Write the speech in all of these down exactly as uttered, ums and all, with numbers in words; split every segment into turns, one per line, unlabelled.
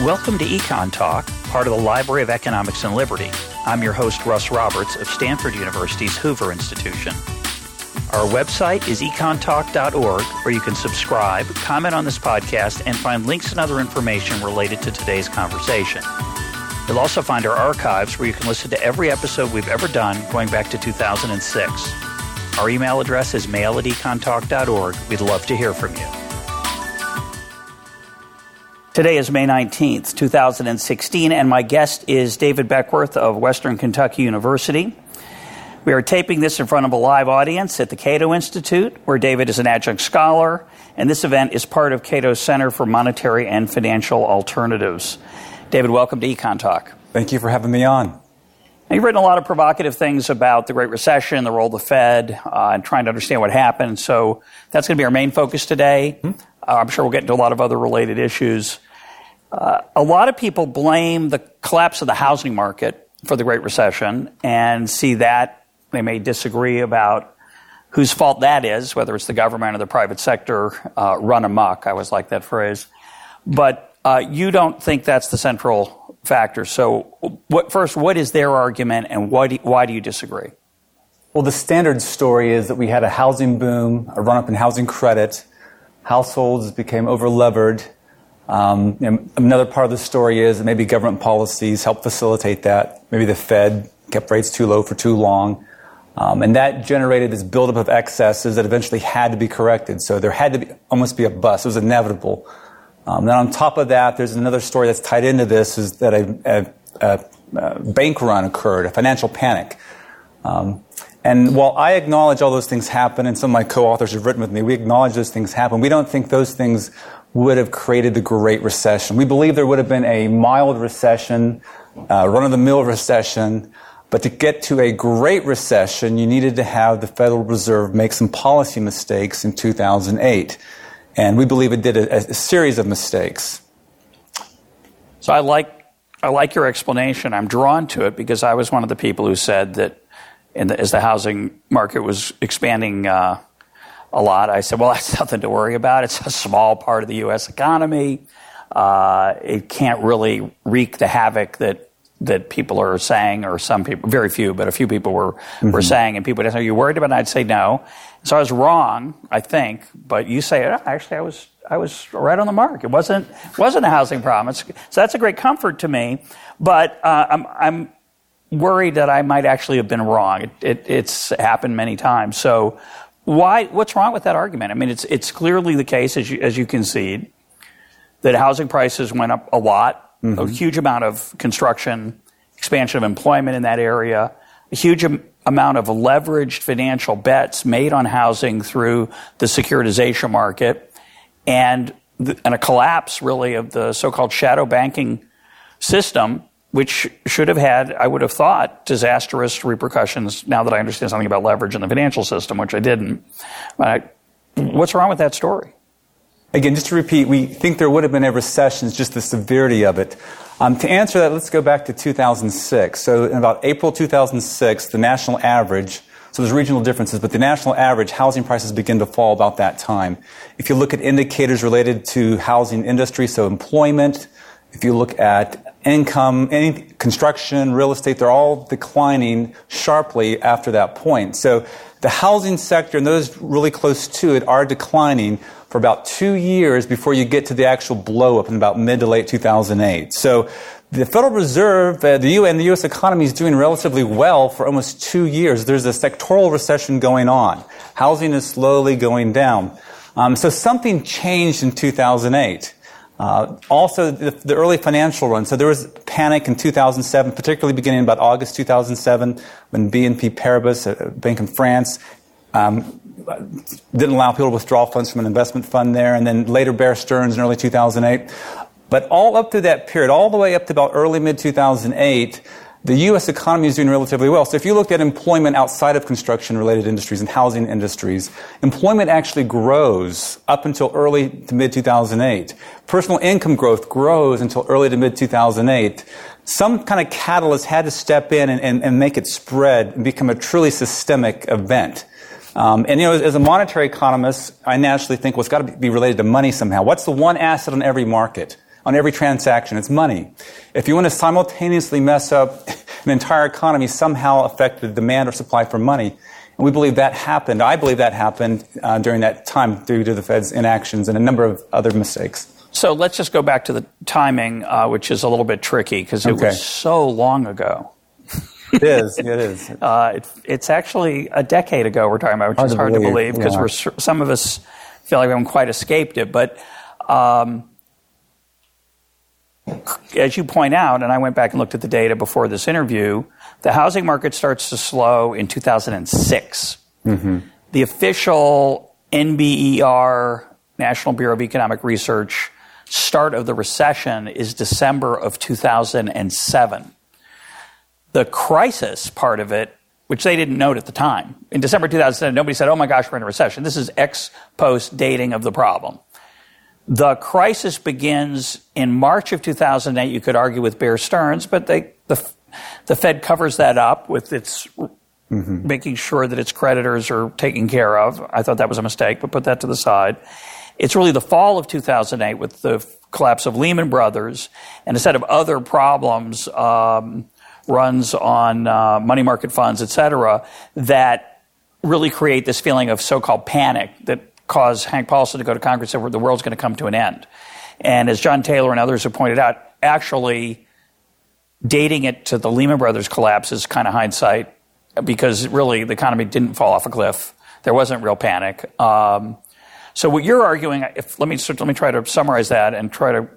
Welcome to Econ Talk, part of the Library of Economics and Liberty. I'm your host, Russ Roberts of Stanford University's Hoover Institution. Our website is econ talk dot org, where you can subscribe, comment on this podcast, and find links and other information related to today's conversation. You'll also find our archives, where you can listen to every episode we've ever done going back to two thousand six. Our email address is mail at econ talk dot org. We'd love to hear from you. Today is May nineteenth, two thousand sixteen, and my guest is David Beckworth of Western Kentucky University. We are taping this in front of a live audience at the Cato Institute, where David is an adjunct scholar, and this event is part of Cato's Center for Monetary and Financial Alternatives. David, welcome to Econ Talk.
Thank you for having me on.
Now, you've written a lot of provocative things about the Great Recession, the role of the Fed, uh, and trying to understand what happened. So that's going to be our main focus today. Mm-hmm. Uh, I'm sure we'll get into a lot of other related issues. Uh, a lot of people blame the collapse of the housing market for the Great Recession and see that. They may disagree about whose fault that is, whether it's the government or the private sector uh, run amok. I always like that phrase. But uh, you don't think that's the central factor. So what, first, what is their argument, and why do, why do you disagree?
Well, the standard story is that we had a housing boom, a run-up in housing credit. Households became over-levered. Um, and another part of the story is that maybe government policies helped facilitate that. Maybe the Fed kept rates too low for too long. Um, and that generated this buildup of excesses that eventually had to be corrected. So there had to be, almost be a bust. It was inevitable. Um, then on top of that, there's another story that's tied into this, is that a, a, a, a bank run occurred, a financial panic. Um, and while I acknowledge all those things happen, and some of my co-authors have written with me, we acknowledge those things happen, we don't think those things would have created the Great Recession. We believe there would have been a mild recession, uh, run-of-the-mill recession, but to get to a Great Recession, you needed to have the Federal Reserve make some policy mistakes in two thousand eight. And we believe it did a, a series of mistakes.
So I like I like your explanation. I'm drawn to it because I was one of the people who said that in the, as the housing market was expanding uh, a lot, I said, well, that's nothing to worry about. It's a small part of the U S economy. Uh, it can't really wreak the havoc that that people are saying, or some people, very few, but a few people were, mm-hmm. were saying, and people would say, are you worried about it? And I'd say no. So I was wrong, I think, but you say, oh, actually, I was I was right on the mark. It wasn't wasn't a housing problem. It's, so that's a great comfort to me, but uh, I'm I'm worried that I might actually have been wrong. It, it, it's happened many times. So why? What's wrong with that argument? I mean, it's it's clearly the case, as you, as you concede, that housing prices went up a lot. Mm-hmm. A huge amount of construction, expansion of employment in that area, a huge am- amount of leveraged financial bets made on housing through the securitization market, and, th- and a collapse, really, of the so-called shadow banking system, which should have had, I would have thought, disastrous repercussions, now that I understand something about leverage in the financial system, which I didn't. Uh, what's wrong with that story?
Again, just to repeat, we think there would have been a recession, it's just the severity of it. Um, to answer that, let's go back to two thousand six. So in about April two thousand six, the national average, so there's regional differences, but the national average, housing prices begin to fall about that time. If you look at indicators related to housing industry, so employment, if you look at income, any construction, real estate, they're all declining sharply after that point. So the housing sector and those really close to it are declining for about two years before you get to the actual blow up in about mid to late two thousand eight. So the Federal Reserve, uh, the U and the U S economy is doing relatively well for almost two years. There's a sectoral recession going on. Housing is slowly going down. Um, so something changed in two thousand eight. Uh, also, the, the early financial run. So there was panic in two thousand seven, particularly beginning about August two thousand seven, when B N P Paribas, a bank in France, um, didn't allow people to withdraw funds from an investment fund there, and then later Bear Stearns in early two thousand eight. But all up through that period, all the way up to about early mid two thousand eight, the U S economy is doing relatively well. So if you looked at employment outside of construction-related industries and housing industries, employment actually grows up until early to mid two thousand eight. Personal income growth grows until early to mid two thousand eight. Some kind of catalyst had to step in and, and, and make it spread and become a truly systemic event. Um, and, you know, as, as a monetary economist, I naturally think, well, it's got to be related to money somehow. What's the one asset on every market? on every transaction. It's money. If you want to simultaneously mess up an entire economy, somehow affect the demand or supply for money. And we believe that happened. I believe that happened uh, during that time due to the Fed's inactions and a number of other mistakes.
So let's just go back to the timing, uh, which is a little bit tricky because it
Okay.
was so long ago.
It is. It is.
Uh, it, it's actually a decade ago we're talking about, which
Hard
is
to
hard
believe,
to believe because
yeah.
we're sur- some of us feel like we haven't quite escaped it. But um, as you point out, and I went back and looked at the data before this interview, the housing market starts to slow in two thousand six.
Mm-hmm.
The official N B E R, National Bureau of Economic Research, start of the recession is December of two thousand seven. The crisis part of it, which they didn't note at the time, in December two thousand seven, nobody said, oh my gosh, we're in a recession. This is ex post dating of the problem. The crisis begins in March of two thousand eight, you could argue with Bear Stearns, but they, the, the Fed covers that up with its mm-hmm. making sure that its creditors are taken care of. I thought that was a mistake, but put that to the side. It's really the fall of two thousand eight with the collapse of Lehman Brothers and a set of other problems, um, runs on uh, money market funds, et cetera, that really create this feeling of so-called panic that caused Hank Paulson to go to Congress and say the world's going to come to an end. And as John Taylor and others have pointed out, actually dating it to the Lehman Brothers collapse is kind of hindsight because really the economy didn't fall off a cliff. There wasn't real panic. Um, so what you're arguing, if let me let me try to summarize that and try to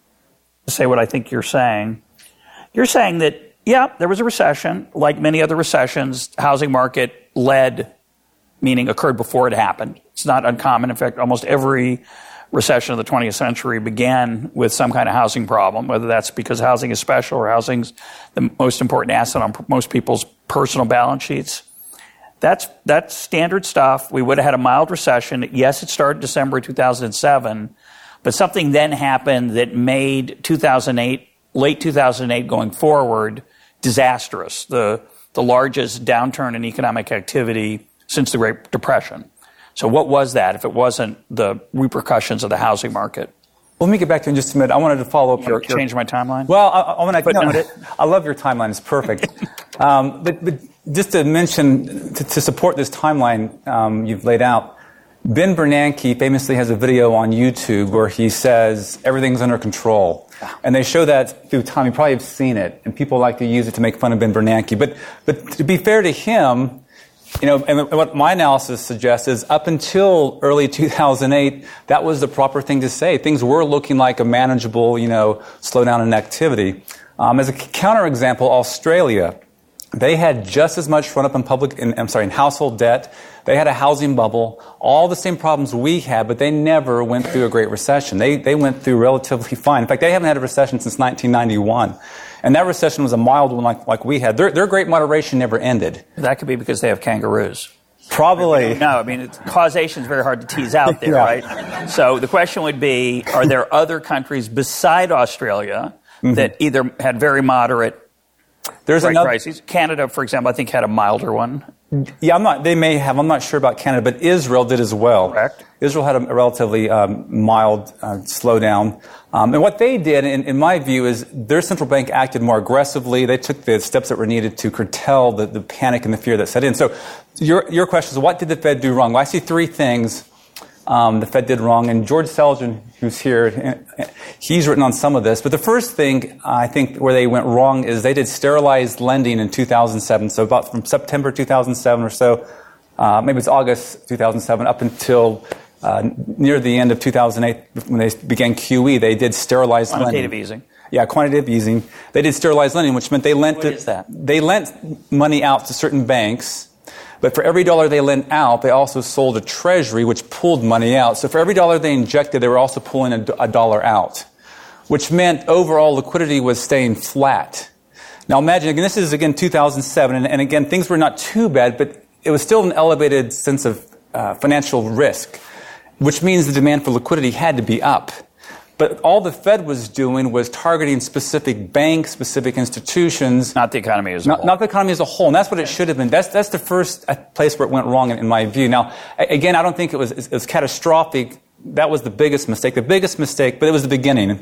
say what I think you're saying. You're saying that yeah, there was a recession. Like many other recessions, housing market led, meaning occurred before it happened. It's not uncommon. In fact, almost every recession of the twentieth century began with some kind of housing problem, whether that's because housing is special or housing's the most important asset on most people's personal balance sheets. That's, that's standard stuff. We would have had a mild recession. Yes, it started December two thousand seven, but something then happened that made two thousand eight, late two thousand eight going forward, disastrous, the the largest downturn in economic activity since the Great Depression. So what was that if it wasn't the repercussions of the housing market?
Well, let me get back to it in just a minute. I wanted to follow up.
You're change my timeline?
Well, I, I want to
Footnote
no,
it.
I love your timeline. It's perfect. um, but, but just to mention, to, to support this timeline um, you've laid out, Ben Bernanke famously has a video on YouTube where he says everything's under control. And they show that through time. You probably have seen it. And people like to use it to make fun of Ben Bernanke. But, but to be fair to him, you know, and what my analysis suggests is up until early two thousand eight, that was the proper thing to say. Things were looking like a manageable, you know, slowdown in activity. Um, as a counterexample, Australia, they had just as much run up in public, in, I'm sorry, in household debt. They had a housing bubble, all the same problems we had, but they never went through a great recession. They they went through relatively fine. In fact, they haven't had a recession since nineteen ninety-one. And that recession was a mild one like, like we had. Their, their great moderation never ended.
That could be because they have kangaroos.
Probably.
No, I mean, it's, causation is very hard to tease out there,
Yeah.
right? So the question would be, are there other countries beside Australia mm-hmm. that either had very moderate
There's
right
another
crises? Canada, for example, I think had a milder one.
Yeah, I'm not. They may have. I'm not sure about Canada, but Israel did as well.
Correct.
Israel had a relatively um, mild uh, slowdown, um, and what they did, in, in my view, is their central bank acted more aggressively. They took the steps that were needed to curtail the, the panic and the fear that set in. So, your your question is, what did the Fed do wrong? Well, I see three things um, the Fed did wrong, and George Selgin, who's here, he's written on some of this. But the first thing I think where they went wrong is they did sterilized lending in two thousand seven. So about from September two thousand seven or so, uh, maybe it's August two thousand seven, up until uh, near the end of two thousand eight when they began Q E, they did sterilized lending.
Quantitative easing.
Yeah, quantitative easing. They did sterilized lending, which meant they lent
What is that?
they lent money out to certain banks. But for every dollar they lent out, they also sold a treasury, which pulled money out. So for every dollar they injected, they were also pulling a, a dollar out, which meant overall liquidity was staying flat. Now imagine, again, this is, again, two thousand seven, and, and again, things were not too bad, but it was still an elevated sense of uh, financial risk, which means the demand for liquidity had to be up. But all the Fed was doing was targeting specific banks, specific institutions.
Not the economy as a
not,
whole.
Not the economy as a whole. And that's what it should have been. That's that's the first place where it went wrong, in, in my view. Now, again, I don't think it was, it was catastrophic. That was the biggest mistake. The biggest mistake, but it was the beginning.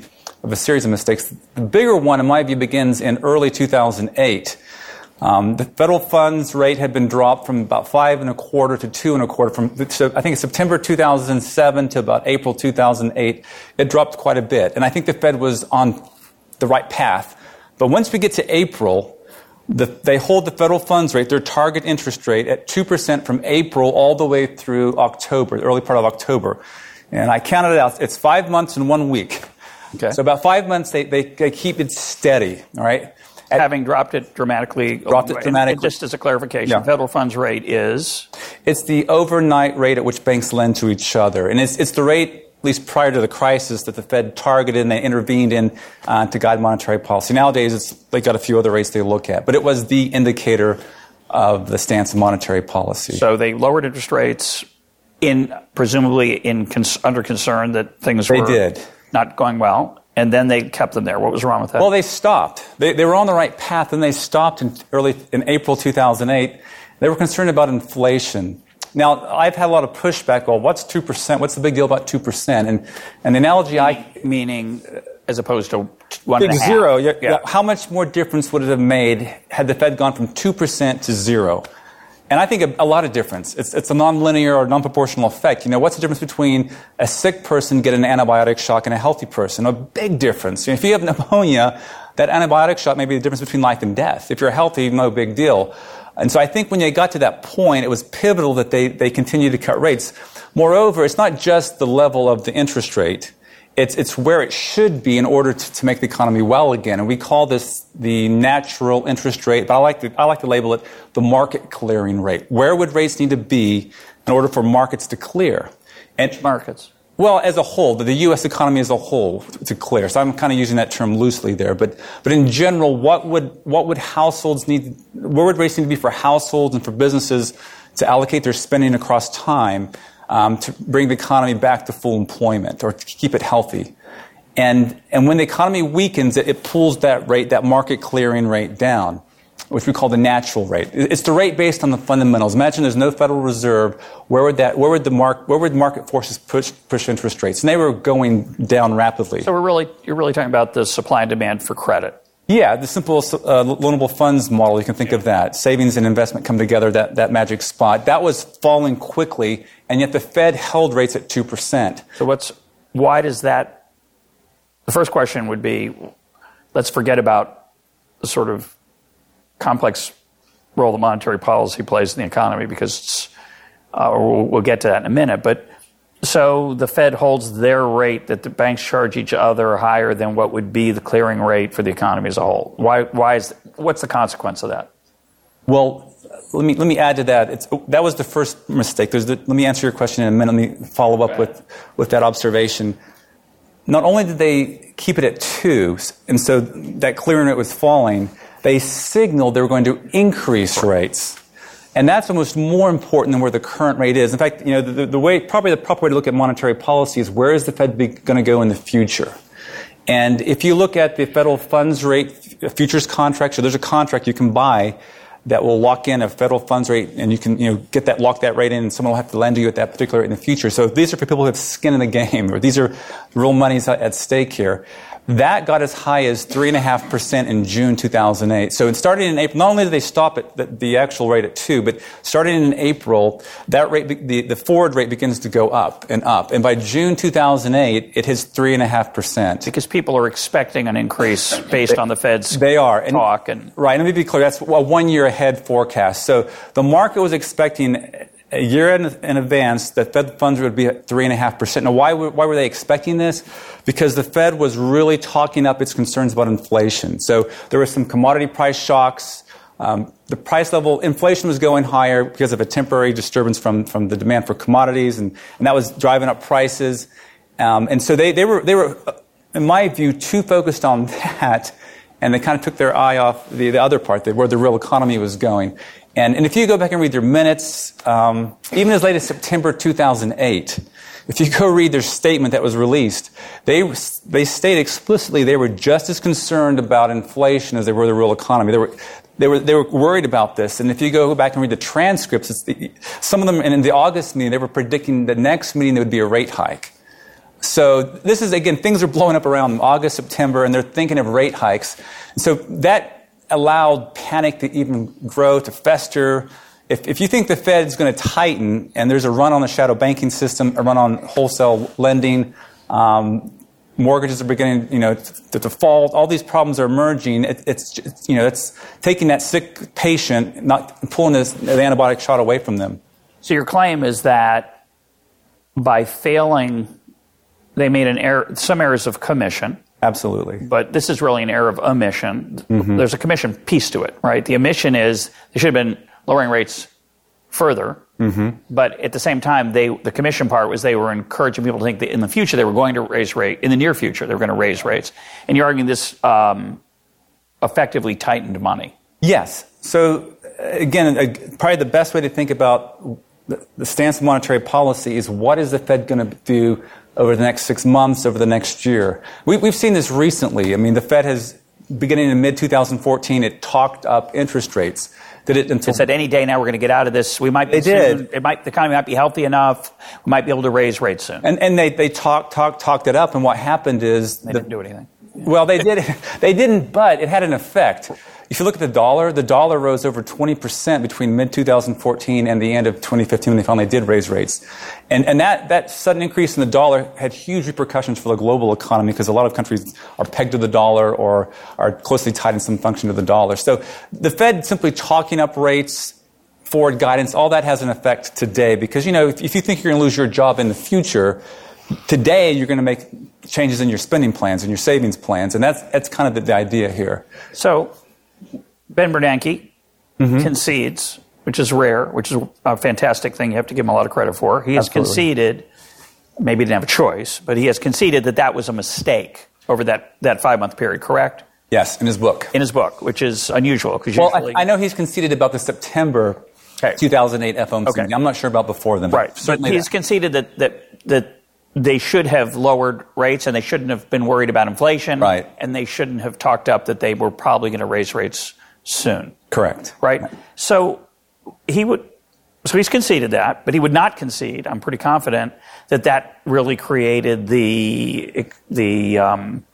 of a series of mistakes. The bigger one, in my view, begins in early two thousand eight. Um, the federal funds rate had been dropped from about five and a quarter to two and a quarter. From so I think September two thousand seven to about April two thousand eight, it dropped quite a bit. And I think the Fed was on the right path. But once we get to April, the, they hold the federal funds rate, their target interest rate, at two percent from April all the way through October, the early part of October. And I counted it out. It's five months and one week.
Okay.
So about five months, they, they, they keep it steady, all right? At,
Having dropped it dramatically.
Dropped it dramatically.
And just as a clarification,
yeah.
federal funds rate is?
It's the overnight rate at which banks lend to each other. And it's, it's the rate, at least prior to the crisis, that the Fed targeted and they intervened in uh, to guide monetary policy. Nowadays, it's, they've got a few other rates they look at. But it was the indicator of the stance of monetary policy.
So they lowered interest rates in presumably in cons- under concern that things
they
were
did.
not going well. And then they kept them there. What was wrong with that?
Well, they stopped. They, they were on the right path, and they stopped in early in April two thousand eight. They were concerned about inflation. Now, I've had a lot of pushback. Well, what's two percent? What's the big deal about two percent? And and the analogy I
meaning as opposed to one and a half.
Zero. Yeah,
yeah.
Yeah. How much more difference would it have made had the Fed gone from two percent to zero? And I think a, a lot of difference. It's, it's a nonlinear or non-proportional effect. You know, what's the difference between a sick person getting an antibiotic shock and a healthy person? A big difference. You know, if you have pneumonia, that antibiotic shot may be the difference between life and death. If you're healthy, no big deal. And so I think when they got to that point, it was pivotal that they, they continued to cut rates. Moreover, it's not just the level of the interest rate. It's, it's where it should be in order to, to make the economy well again. And we call this the natural interest rate, but I like to, I like to label it the market clearing rate. Where would rates need to be in order for markets to clear? And
markets?
Well, as a whole, the U S economy as a whole to clear. So I'm kind of using that term loosely there. But, but in general, what would, what would households need, where would rates need to be for households and for businesses to allocate their spending across time Um, to bring the economy back to full employment or to keep it healthy? And and when the economy weakens, it, it pulls that rate, that market clearing rate down, which we call the natural rate. It's the rate based on the fundamentals. Imagine there's no Federal Reserve. Where would that? Where would the mark? Where would market forces push push interest rates? And they were going down rapidly.
So we're really you're really talking about the supply and demand for credit.
Yeah, the simple uh, loanable funds model, you can think of that. Savings and investment come together, that, that magic spot. That was falling quickly, and yet the Fed held rates at two percent.
So what's, why does that, the first question would be, let's forget about the sort of complex role that monetary policy plays in the economy, because, uh, we'll, we'll get to that in a minute, but so the Fed holds their rate that the banks charge each other higher than what would be the clearing rate for the economy as a whole. Why? Why is? What's the consequence of that?
Well, let me let me add to that. It's, that was the first mistake. There's the, let me answer your question in a minute. Let me follow up with with that observation. Not only did they keep it at two, and so that clearing rate was falling, they signaled they were going to increase rates. And that's almost more important than where the current rate is. In fact, you know, the, the way, probably the proper way to look at monetary policy is where is the Fed going to go in the future? And if you look at the federal funds rate futures contract, so there's a contract you can buy that will lock in a federal funds rate, and you can, you know, get that, lock that rate in, and someone will have to lend to you at that particular rate in the future. So these are for people who have skin in the game, or these are real monies at stake here. That got as high as three point five percent in June two thousand eight. So it starting in April, not only did they stop at the, the actual rate at two, but starting in April, that rate, the, the forward rate begins to go up and up. And by June two thousand eight, it hits three point five percent.
Because people are expecting an increase based
they,
on the Fed's
they are. And,
talk. And,
right, let me be clear, that's a one-year ahead forecast. So the market was expecting a year in, in advance that Fed funds would be at three point five percent. Now, why, why were they expecting this? Because the Fed was really talking up its concerns about inflation. So there were some commodity price shocks. Um, the price level, inflation was going higher because of a temporary disturbance from, from the demand for commodities, and, and that was driving up prices. Um, and so they, they were, they were, in my view, too focused on that, and they kind of took their eye off the, the other part, the, where the real economy was going. And, and if you go back and read their minutes, um, even as late as September two thousand eight, if you go read their statement that was released, they they state explicitly they were just as concerned about inflation as they were the real economy. They were they were they were worried about this. And if you go back and read the transcripts, it's the, some of them, and in the August meeting, they were predicting the next meeting there would be a rate hike. So this is, again, things are blowing up around August, September, and they're thinking of rate hikes. So that allowed panic to even grow, to fester. If, if you think the Fed is going to tighten and there's a run on the shadow banking system, a run on wholesale lending, um, mortgages are beginning, you know, to default, all these problems are emerging. It, it's, it's, you know, it's taking that sick patient, not pulling this, the antibiotic shot away from them.
So your claim is that by failing, they made an error, some errors of commission.
Absolutely.
But this is really an error of omission.
Mm-hmm.
There's a commission piece to it, right? The omission is they should have been lowering rates further.
Mm-hmm.
But at the same time, they the commission part was they were encouraging people to think that in the future they were going to raise rate, in the near future they were going to raise rates. And you're arguing this um, effectively tightened money.
Yes. So again, uh, probably the best way to think about the, the stance of monetary policy is what is the Fed going to do over the next six months, over the next year. We, we've seen this recently. I mean, the Fed has, beginning in mid twenty fourteen, it talked up interest rates. Did it until
it said any day now we're going to get out of this. We might be
they did.
Soon, it might the economy might be healthy enough. We might be able to raise rates soon.
And and they they talked talked talked it up. And what happened is
they
the,
didn't do anything.
Well, they did. They didn't, but it had an effect. If you look at the dollar, the dollar rose over twenty percent between mid twenty fourteen and the end of twenty fifteen when they finally did raise rates. And, and that, that sudden increase in the dollar had huge repercussions for the global economy because a lot of countries are pegged to the dollar or are closely tied in some function to the dollar. So the Fed simply talking up rates, forward guidance, all that has an effect today because, you know, if, if you think you're going to lose your job in the future, today you're going to make changes in your spending plans and your savings plans. And that's, that's kind of the, the idea here.
So Ben Bernanke
mm-hmm.
concedes, which is rare, which is a fantastic thing. You have to give him a lot of credit for. He has
Absolutely.
conceded, maybe he didn't have a choice, but he has conceded that that was a mistake over that, that five-month period, correct?
Yes, in his book.
In his book, which is unusual.
Well,
usually...
I, I know he's conceded about the September okay. two thousand eight F O M C. Okay. I'm not sure about before then. But
right. But he's that. conceded that, that, that they should have lowered rates and they shouldn't have been worried about inflation.
Right.
And they shouldn't have talked up that they were probably going to raise rates soon.
Correct.
Right? right. So he would, so he's conceded that, but he would not concede, I'm pretty confident, that that really created the, the um,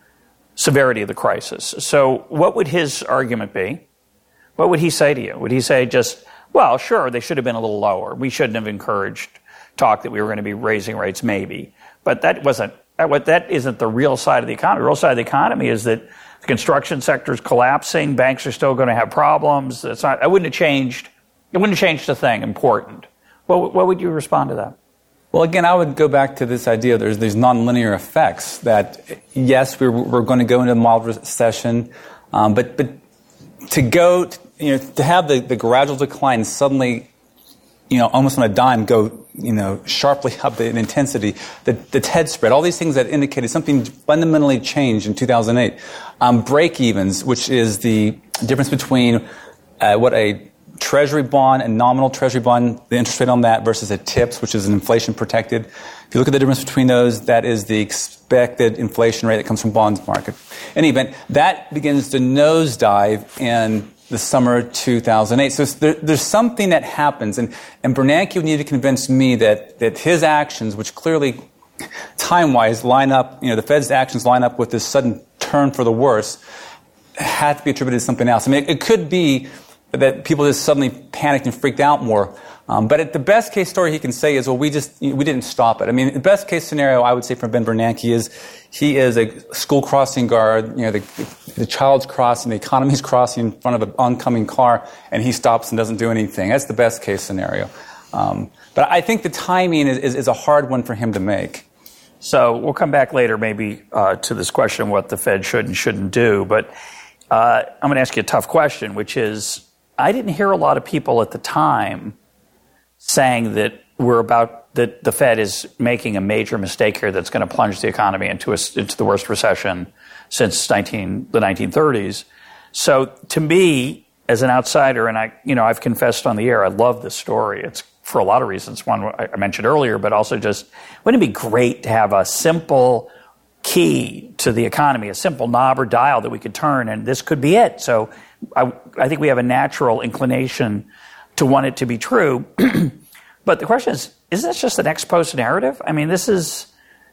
severity of the crisis. So what would his argument be? What would he say to you? Would he say just, well, sure, they should have been a little lower. We shouldn't have encouraged talk that we were going to be raising rates, maybe. But that wasn't, that, that isn't the real side of the economy. The real side of the economy is that the construction sector is collapsing. Banks are still going to have problems. It's not, I wouldn't have changed, it wouldn't have changed a thing important. What, what would you respond to that?
Well, again, I would go back to this idea there's these nonlinear effects that, yes, we're, we're going to go into a mild recession, um, but, but to go, to, you know, to have the, the gradual decline suddenly, you know, almost on a dime go, you know, sharply up in intensity, the, the TED spread, all these things that indicated something fundamentally changed in two thousand eight. Um, break-evens, which is the difference between uh, what a treasury bond and nominal treasury bond, the interest rate on that versus a TIPS, which is an inflation protected. If you look at the difference between those, that is the expected inflation rate that comes from bonds market. In any event, that begins to nosedive in the summer two thousand eight. So there, there's something that happens, and, and Bernanke would need to convince me that, that his actions, which clearly time-wise line up, you know, the Fed's actions line up with this sudden turn for the worse, had to be attributed to something else. I mean, it, it could be that people just suddenly panicked and freaked out more. Um, but it, the best case story he can say is, well, we just, we didn't stop it. I mean, the best case scenario I would say for Ben Bernanke is he is a school crossing guard, you know, the, the child's crossing, the economy's crossing in front of an oncoming car, and he stops and doesn't do anything. That's the best case scenario. Um, but I think the timing is, is, is a hard one for him to make.
So we'll come back later maybe uh, to this question, what the Fed should and shouldn't do. But uh, I'm going to ask you a tough question, which is, I didn't hear a lot of people at the time saying that we're about that the Fed is making a major mistake here that's going to plunge the economy into a, into the worst recession since nineteen the nineteen thirties. So to me, as an outsider, and I, you know, I've confessed on the air, I love this story. It's for a lot of reasons. One I mentioned earlier, but also just wouldn't it be great to have a simple key to the economy, a simple knob or dial that we could turn, and this could be it. So I, I think we have a natural inclination to want it to be true. But the question is, isn't this just an ex post narrative? I mean, this is,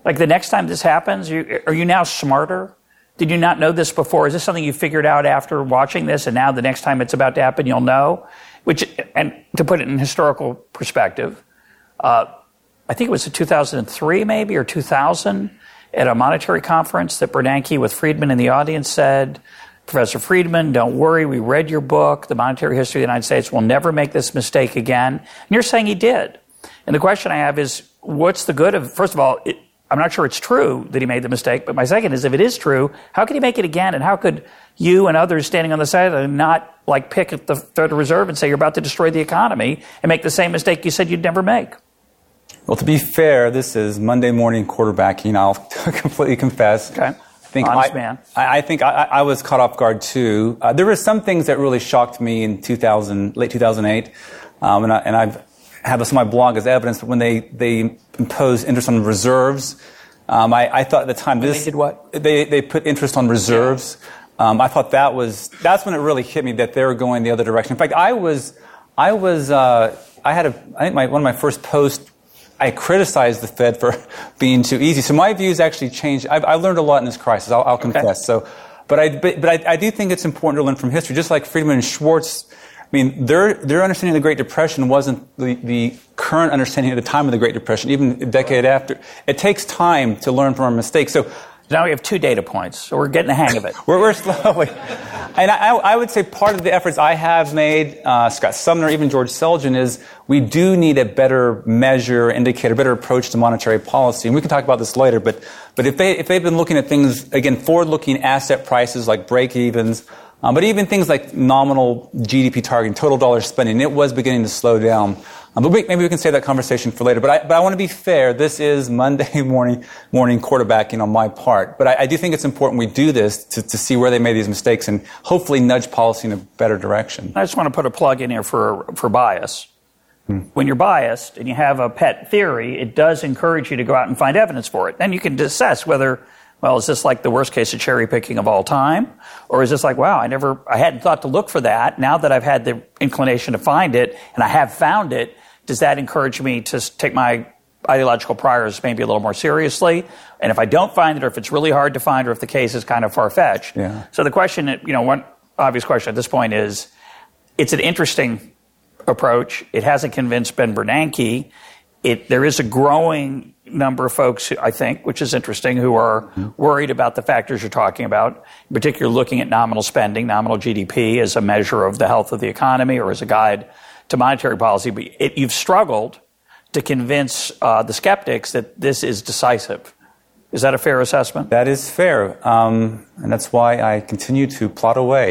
Like the next time this happens, you, are you now smarter? Did you not know this before? Is this something you figured out after watching this, and now the next time it's about to happen, you'll know? Which, and to put it in historical perspective, uh, I think it was in two thousand three maybe, or two thousand, at a monetary conference that Bernanke with Friedman in the audience said, Professor Friedman, don't worry, we read your book, The Monetary History of the United States, we'll never make this mistake again. And you're saying he did. And the question I have is, what's the good of, first of all, it, I'm not sure it's true that he made the mistake, but my second is, if it is true, how could he make it again? And how could you and others standing on the sideline not like pick at the Federal Reserve and say you're about to destroy the economy and make the same mistake you said you'd never make?
Well, to be fair, this is Monday morning quarterbacking. I'll completely confess.
Okay.
I think
Honest
I,
man.
I, I think I, I was caught off guard too. Uh, there were some things that really shocked me in two thousand, late two thousand eight, um, and, I, and I've have this on my blog as evidence. But when they they imposed interest on reserves, um, I, I thought at the time this
they did what
they they put interest on reserves. Um, I thought that was that's when it really hit me that they were going the other direction. In fact, I was I was uh, I had a I think my one of my first posts. I criticized the Fed for being too easy. So my views actually changed. I've, I've learned a lot in this crisis. I'll, I'll confess.
Okay.
So, but I but, but I, I do think it's important to learn from history. Just like Friedman and Schwartz, I mean, their their understanding of the Great Depression wasn't the, the current understanding at the time of the Great Depression. Even a decade after, it takes time to learn from our mistakes. So.
Now we have two data points, so we're getting the hang of it.
we're, we're slowly. And I, I would say part of the efforts I have made, uh, Scott Sumner, even George Selgin, is we do need a better measure, indicator, better approach to monetary policy. And we can talk about this later, but but if, they, if they've been looking at things, again, forward-looking asset prices like break-evens, um, but even things like nominal G D P targeting, total dollar spending, it was beginning to slow down. Um, but we, maybe we can save that conversation for later. But I, but I want to be fair. This is Monday morning morning quarterbacking on my part. But I, I do think it's important we do this to, to see where they made these mistakes and hopefully nudge policy in a better direction.
I just want to put a plug in here for for bias. Hmm. When you're biased and you have a pet theory, it does encourage you to go out and find evidence for it. Then you can assess whether, well, is this like the worst case of cherry picking of all time? Or is this like, wow, I never, I hadn't thought to look for that. Now that I've had the inclination to find it and I have found it, does that encourage me to take my ideological priors maybe a little more seriously? And if I don't find it, or if it's really hard to find, or if the case is kind of far-fetched.
Yeah.
So the question, you know, one obvious question at this point is, it's an interesting approach. It hasn't convinced Ben Bernanke. It, there is a growing number of folks, I think, which is interesting, who are mm-hmm. worried about the factors you're talking about, in particular looking at nominal spending, nominal G D P as a measure of the health of the economy or as a guide to monetary policy. But it, you've struggled to convince uh, the skeptics that this is decisive. Is that a fair assessment?
That is fair, um, and that's why I continue to plot away.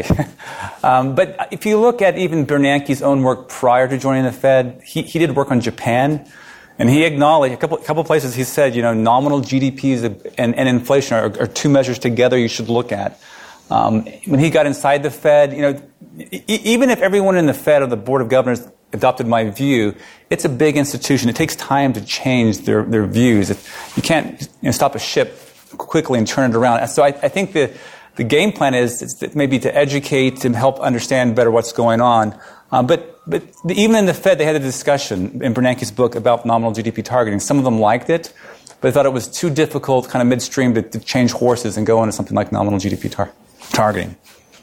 um, but if you look at even Bernanke's own work prior to joining the Fed, he, he did work on Japan. And he acknowledged, a couple, couple places he said, you know, nominal G D P is a, and, and inflation are, are two measures together you should look at. Um, when he got inside the Fed, you know, e- even if everyone in the Fed or the Board of Governors adopted my view, it's a big institution. It takes time to change their, their views. You can't you know, stop a ship quickly and turn it around. So I, I think the, the game plan is, is maybe to educate and help understand better what's going on. Um, but but the, even in the Fed, they had a discussion in Bernanke's book about nominal G D P targeting. Some of them liked it, but they thought it was too difficult, kind of midstream, to, to change horses and go into something like nominal G D P tar- targeting.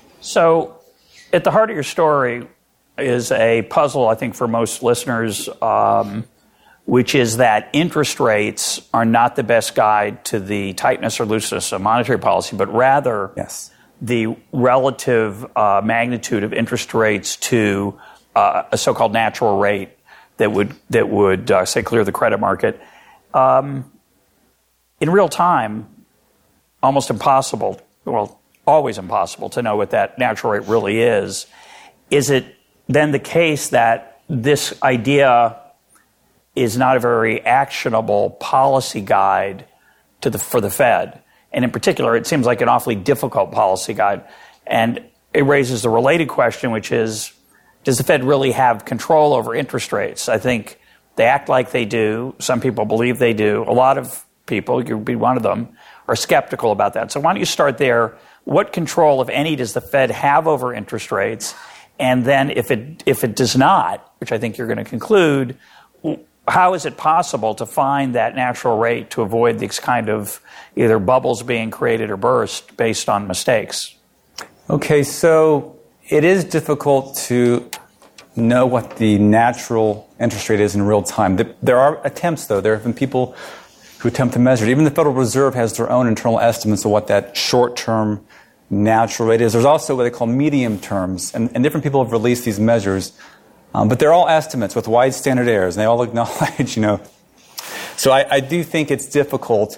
So, at the heart of your story is a puzzle, I think, for most listeners, um, which is that interest rates are not the best guide to the tightness or looseness of monetary policy, but rather
yes.
the relative uh, magnitude of interest rates to uh, a so-called natural rate that would that would uh, say clear the credit market. Um, in real time, almost impossible. Well, always impossible to know what that natural rate really is. Is it then the case that this idea is not a very actionable policy guide to the for the Fed? And in particular, it seems like an awfully difficult policy guide. And it raises the related question, which is, does the Fed really have control over interest rates? I think they act like they do. Some people believe they do. A lot of people, you'd be one of them, are skeptical about that. So why don't you start there? What control, if any, does the Fed have over interest rates? And then if it if it does not, which I think you're going to conclude, how is it possible to find that natural rate to avoid these kind of either bubbles being created or burst based on mistakes?
Okay, so it is difficult to know what the natural interest rate is in real time. There are attempts, though. There have been people who attempt to measure it. Even the Federal Reserve has their own internal estimates of what that short-term natural rate is. There's also what they call medium terms, and, and different people have released these measures. Um, but they're all estimates with wide standard errors, and they all acknowledge, you know. So I, I do think it's difficult.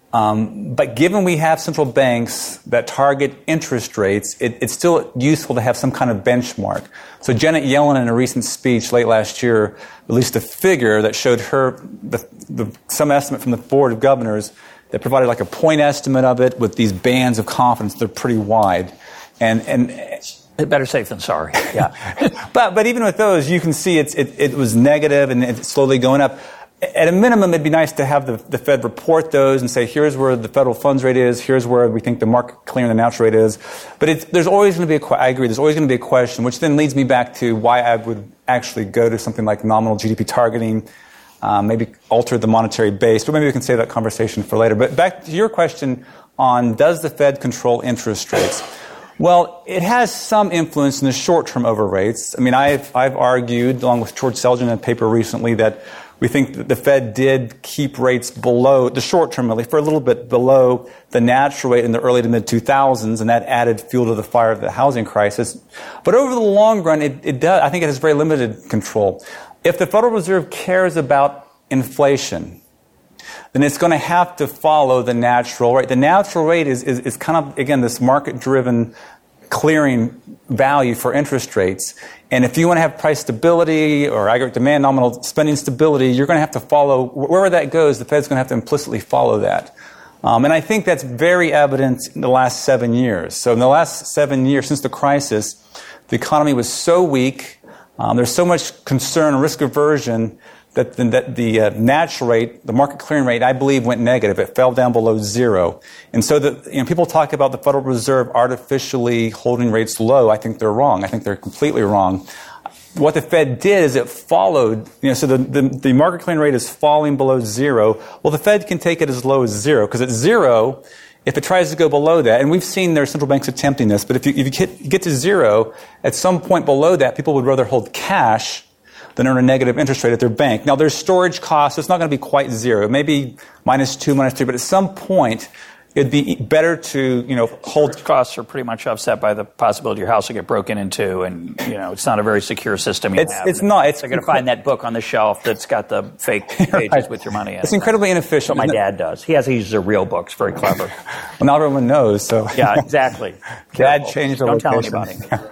Um, but given we have central banks that target interest rates, it, it's still useful to have some kind of benchmark. So Janet Yellen, in a recent speech late last year, released a figure that showed her the, the, some estimate from the Board of Governors that provided like a point estimate of it with these bands of confidence. They're pretty wide. And, and
better safe than sorry. Yeah.
but but even with those, you can see it's, it, it was negative and it's slowly going up. At a minimum, it'd be nice to have the, the Fed report those and say, here's where the federal funds rate is, here's where we think the market clearing the natural rate is. But it's, there's always going to be a, I agree, there's always going to be a question, which then leads me back to why I would actually go to something like nominal G D P targeting, um, maybe alter the monetary base, but maybe we can save that conversation for later. But back to your question on, does the Fed control interest rates? Well, it has some influence in the short term over rates. I mean, I've, I've argued, along with George Selgin in a paper recently, that we think that the Fed did keep rates below, the short term really, for a little bit below the natural rate in the early to mid two thousands, and that added fuel to the fire of the housing crisis. But over the long run, it, it does, I think it has very limited control. If the Federal Reserve cares about inflation, then it's going to have to follow the natural rate. The natural rate is, is, is kind of, again, this market-driven clearing value for interest rates. And if you want to have price stability or aggregate demand, nominal spending stability, you're going to have to follow, wherever that goes, the Fed's going to have to implicitly follow that. Um, and I think that's very evident in the last seven years. So in the last seven years, since the crisis, the economy was so weak, um, there's so much concern and risk aversion that the, that the uh, natural rate, the market clearing rate, I believe went negative. It fell down below zero. And so the, you know, people talk about the Federal Reserve artificially holding rates low. I think they're wrong. I think they're completely wrong. What the Fed did is it followed, you know, so the, the, the market clearing rate is falling below zero. Well, the Fed can take it as low as zero, because at zero, if it tries to go below that, and we've seen their central banks attempting this, but if you, if you get, get to zero, at some point below that, people would rather hold cash than earn a negative interest rate at their bank. Now, there's storage costs. So it's not going to be quite zero. It may be minus two, minus three, but at some point, it'd be better to, you know, hold.
Storage costs are pretty much offset by the possibility your house will get broken into, and, you know, it's not a very secure system you
it's,
have.
It's not. It's
They're going to find that book on the shelf that's got the fake pages
right.
with your money in it.
It's incredibly inefficient.
That's what my dad does. He has he uses a real book. It's very clever.
Well, not everyone knows, so.
Yeah, exactly.
Dad changed the
Don't
location.
tell anybody.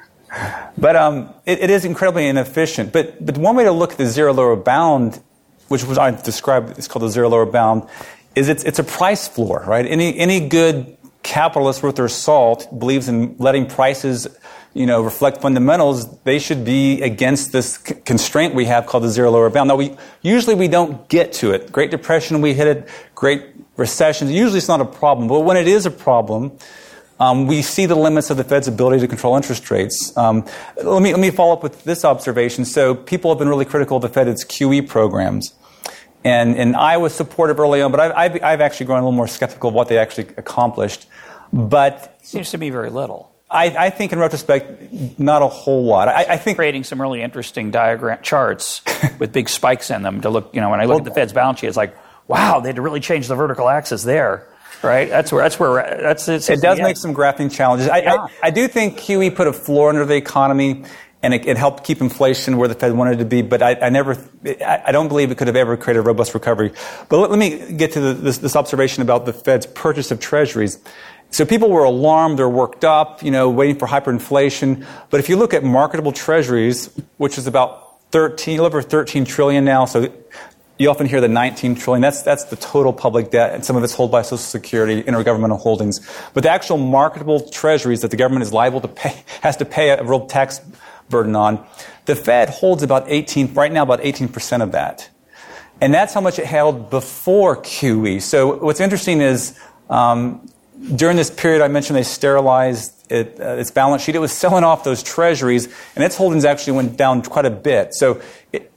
But um, it, it is incredibly inefficient. But but one way to look at the zero lower bound, which was I described, it's called the zero lower bound, is it's it's a price floor, right? Any any good capitalist worth their salt believes in letting prices, you know, reflect fundamentals. They should be against this c- constraint we have called the zero lower bound. Now, we usually we don't get to it. Great Depression, we hit it. Great recessions, usually it's not a problem. But when it is a problem, Um, we see the limits of the Fed's ability to control interest rates. Um, let me let me follow up with this observation. So people have been really critical of the Fed's Q E programs, and and I was supportive early on, but I've I've, I've actually grown a little more skeptical of what they actually accomplished. But
seems to be very little.
I, I think, in retrospect, not a whole lot. I, I think
creating some really interesting diagram charts with big spikes in them to look. You know, when I look well, at the Fed's balance sheet, it's like, wow, they had to really change the vertical axis there. Right, that's where that's where that's. It's,
it does make some graphing challenges. I,
yeah.
I, I do think Q E put a floor under the economy, and it, it helped keep inflation where the Fed wanted it to be. But I, I never, I, I don't believe it could have ever created a robust recovery. But let, let me get to the, this, this observation about the Fed's purchase of treasuries. So people were alarmed, they're worked up, you know, waiting for hyperinflation. But if you look at marketable treasuries, which is about thirteen, a little over thirteen trillion now, so. You often hear the nineteen trillion. That's that's the total public debt, and some of it's held by Social Security, intergovernmental holdings. But the actual marketable treasuries that the government is liable to pay, has to pay a real tax burden on, the Fed holds about eighteen, right now about eighteen percent of that. And that's how much it held before Q E. So what's interesting is um, during this period I mentioned they sterilized it, uh, its balance sheet. It was selling off those treasuries, and its holdings actually went down quite a bit. So it,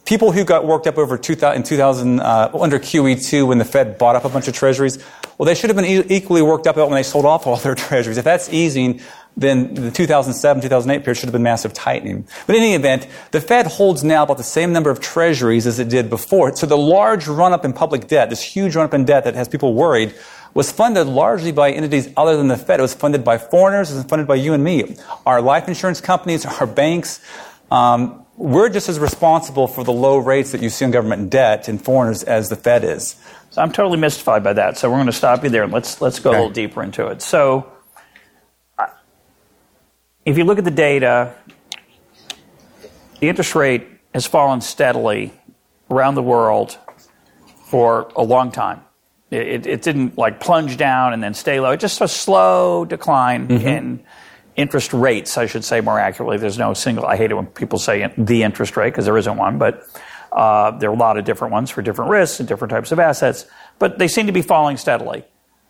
people who got worked up over two thousand, in two thousand uh, under Q E two when the Fed bought up a bunch of treasuries, well, they should have been e- equally worked up when they sold off all their treasuries. If that's easing, then the two thousand seven, two thousand eight period should have been massive tightening. But in any event, the Fed holds now about the same number of treasuries as it did before. So the large run-up in public debt, this huge run-up in debt that has people worried, was funded largely by entities other than the Fed. It was funded by foreigners. It was funded by you and me. Our life insurance companies, our banks, um, we're just as responsible for the low rates that you see on government debt and foreigners as the Fed is.
So I'm totally mystified by that. So we're going to stop you there and let's let's go okay. a little deeper into it. So uh, if you look at the data, the interest rate has fallen steadily around the world for a long time. It, it didn't like plunge down and then stay low. It just a slow decline mm-hmm. in interest rates, I should say more accurately. There's no single, I hate it when people say the interest rate because there isn't one, but uh, there are a lot of different ones for different risks and different types of assets, but they seem to be falling steadily.